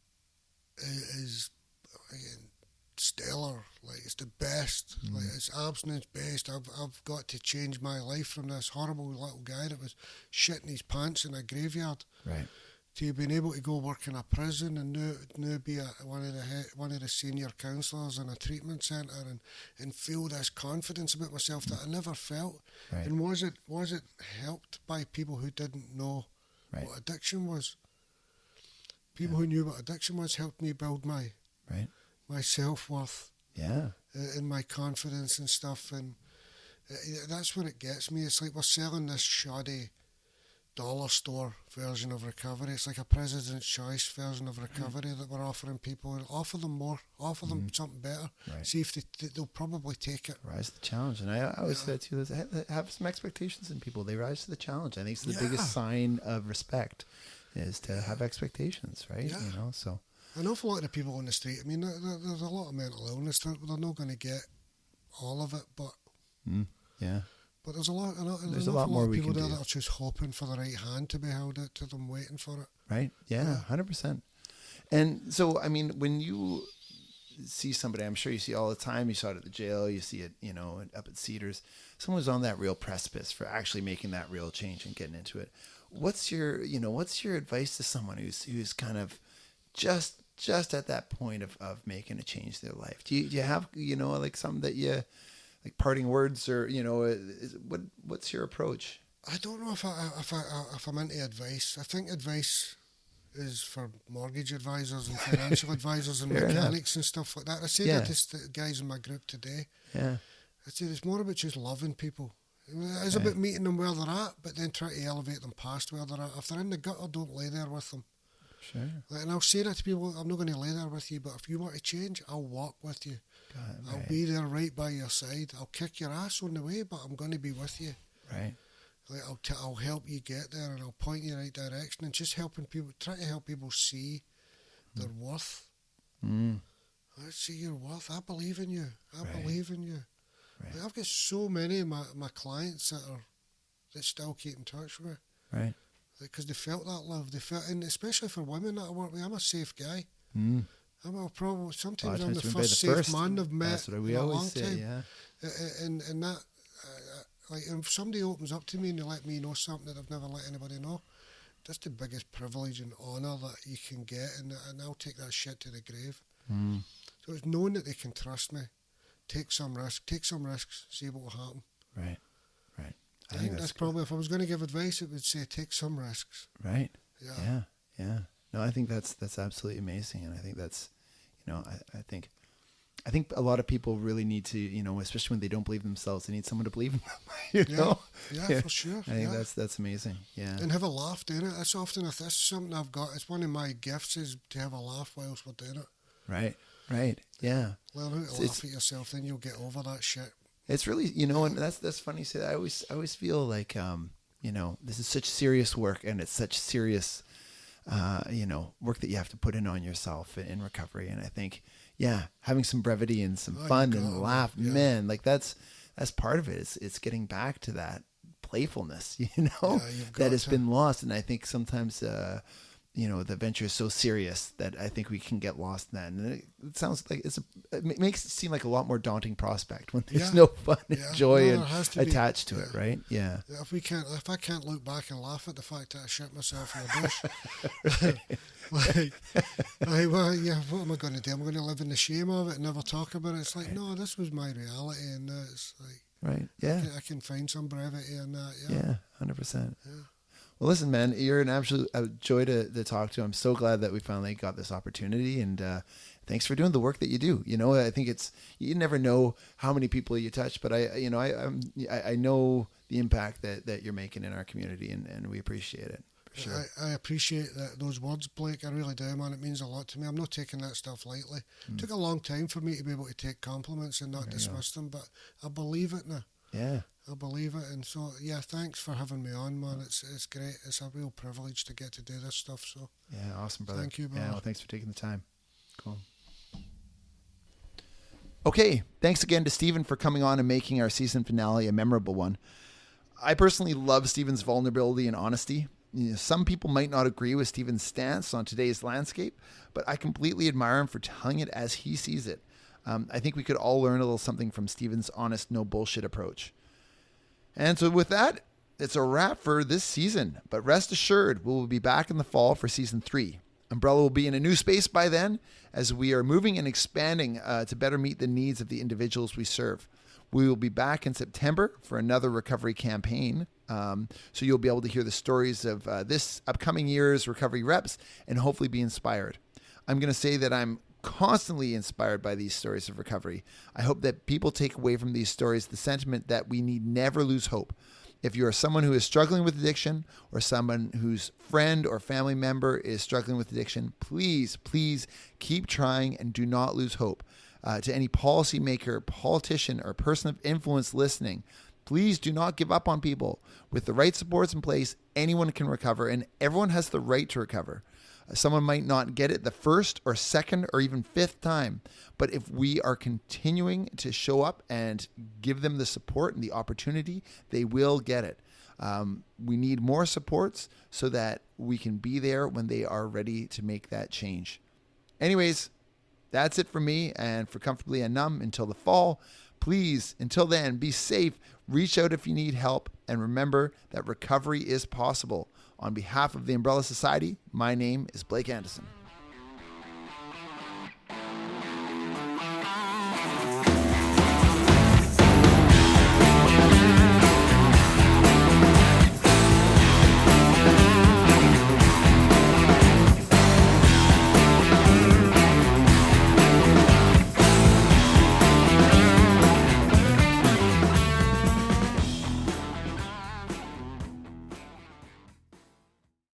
is again, stellar. Like it's the best. Mm. Like it's abstinence-based. I've I've got to change my life from this horrible little guy that was shitting his pants in a graveyard. Right. To being able to go work in a prison and now, now be a, one of the he, one of the senior counsellors in a treatment centre, and, and feel this confidence about myself that I never felt. Right. And was it was it helped by people who didn't know right. what addiction was? People yeah. who knew what addiction was helped me build my right. my self-worth, yeah, uh, and my confidence and stuff. And uh, that's where it gets me. It's like we're selling this shoddy dollar store version of recovery. It's like a President's Choice version of recovery that we're offering people. Offer them more, offer them mm-hmm. something better. Right. See if they, they'll probably take it. Rise to the challenge. And I, I always yeah. say too, have some expectations in people. They rise to the challenge. I think it's the yeah. biggest sign of respect is to have expectations, right? Yeah. You know, so an awful lot of the people on the street, I mean, there, there's a lot of mental illness. They're, they're not going to get all of it, but mm, yeah. But there's a lot, a lot there's a a lot more lot of we people can there do. that are just hoping for the right hand to be held out to them, waiting for it. Right? Yeah, one hundred percent. And so, I mean, when you see somebody, I'm sure you see all the time, you saw it at the jail, you see it, you know, up at Cedars, someone who's on that real precipice for actually making that real change and getting into it. What's your, you know, what's your advice to someone who's who's kind of just just at that point of, of making a change in their life? Do you, do you have, you know, like something that you... like parting words, or you know, is, what what's your approach? I don't know if I if I if I'm into advice. I think advice is for mortgage advisors and financial advisors and Fair mechanics enough. and stuff like that. I said yeah. that to the guys in my group today. Yeah, I said it's more about just loving people. It's right. about meeting them where they're at, but then try to elevate them past where they're at. If they're in the gutter, don't lay there with them. Sure. Like, and I'll say that to people, I'm not going to lay there with you, but if you want to change, I'll walk with you. God, I'll right. be there right by your side. I'll kick your ass on the way, but I'm going to be with you. Right. Like, I'll, t- I'll help you get there, and I'll point you in the right direction, and just helping people, try to help people see mm. their worth. Mm. I see your worth. I believe in you. I Right. believe in you. Right. Like, I've got so many of my, my clients that are that still keep in touch with me. Right. Because they felt that love. They felt, and especially for women that I work with, I'm a safe guy. Mm. I'm a probably sometimes Oh, I'm the the first safe first. man I've met That's what we in a always long say. time. Yeah. And and that, uh, like, if somebody opens up to me and they let me know something that I've never let anybody know, that's the biggest privilege and honour that you can get, and and I'll take that shit to the grave. Mm. So it's knowing that they can trust me, take some risk, take some risks, see what will happen. Right. Right. I, I think that's, that's probably, if I was going to give advice, it would say take some risks. Right. Yeah. Yeah. Yeah. No, I think that's that's absolutely amazing, and I think that's, you know, I, I think, I think a lot of people really need to, you know, especially when they don't believe themselves, they need someone to believe in them. You yeah. know? Yeah, Yeah. for sure. I think yeah. that's that's amazing. Yeah. And have a laugh doing it. That's often, if that's something I've got, it's one of my gifts is to have a laugh whilst we're doing it. Right. Right. Yeah. Learn how to It's- laugh at yourself, then you'll get over that shit. It's really, you know, and that's that's funny you say that. I always I always feel like, um, you know, this is such serious work, and it's such serious, uh, you know, work that you have to put in on yourself in, in recovery. And I think, yeah, having some brevity and some Oh, fun you and gotta, laugh, yeah. man, like that's that's part of it. It's it's getting back to that playfulness, you know, Yeah, you've got that has to. been lost. And I think sometimes, uh, you know, the venture is so serious that I think we can get lost in that. And it, it sounds like it's a, it makes it seem like a lot more daunting prospect when there's Yeah. no fun and Yeah. joy No, and there has to be. attached to it, Yeah. right? Yeah. If we can't, if I can't look back and laugh at the fact that I shit myself in the bush, like, like, well, yeah, what am I going to do? I'm going to live in the shame of it and never talk about it. It's like, no, this was my reality, and uh, it's like, Right. I Yeah. can, I can find some brevity in that. Yeah. Yeah. Hundred percent. Yeah. Well, listen, man, you're an absolute uh, joy to, to talk to. I'm so glad that we finally got this opportunity, and uh, thanks for doing the work that you do. You know, I think it's, you never know how many people you touch, but I, you know, I, I'm, I, I know the impact that, that you're making in our community, and, and we appreciate it. For sure. I, I appreciate that, those words, Blake. I really do, man. It means a lot to me. I'm not taking that stuff lightly. Mm. It took a long time for me to be able to take compliments and not There you dismiss them, but I believe it now. Yeah. I believe it, and so yeah, thanks for having me on, man. It's it's great. It's a real privilege to get to do this stuff. So Yeah. Awesome, brother. Thank you, Yeah. brother. Well, thanks for taking the time. Cool. Okay. Thanks again to Stephen for coming on and making our season finale a memorable one. I personally love Stephen's vulnerability and honesty. You know, some people might not agree with Stephen's stance on today's landscape, but I completely admire him for telling it as he sees it. Um, I think we could all learn a little something from Stephen's honest, no bullshit approach. And so with that, it's a wrap for this season. But rest assured, we will be back in the fall for season three. Umbrella will be in a new space by then, as we are moving and expanding uh, to better meet the needs of the individuals we serve. We will be back in September for another recovery campaign. Um, so you'll be able to hear the stories of uh, this upcoming year's recovery reps and hopefully be inspired. I'm going to say that I'm constantly inspired by these stories of recovery. I hope that people take away from these stories the sentiment that we need never lose hope. If you are someone who is struggling with addiction, or someone whose friend or family member is struggling with addiction, please, please keep trying and do not lose hope. Uh, to any policymaker, politician, or person of influence listening, please do not give up on people. With the right supports in place, anyone can recover, and everyone has the right to recover. Someone might not get it the first or second or even fifth time, but if we are continuing to show up and give them the support and the opportunity, they will get it. Um, we need more supports so that we can be there when they are ready to make that change. Anyways, that's it for me and for Comfortably Unnumb until the fall. Please, until then, be safe, reach out if you need help, and remember that recovery is possible. On behalf of the Umbrella Society, my name is Blake Anderson.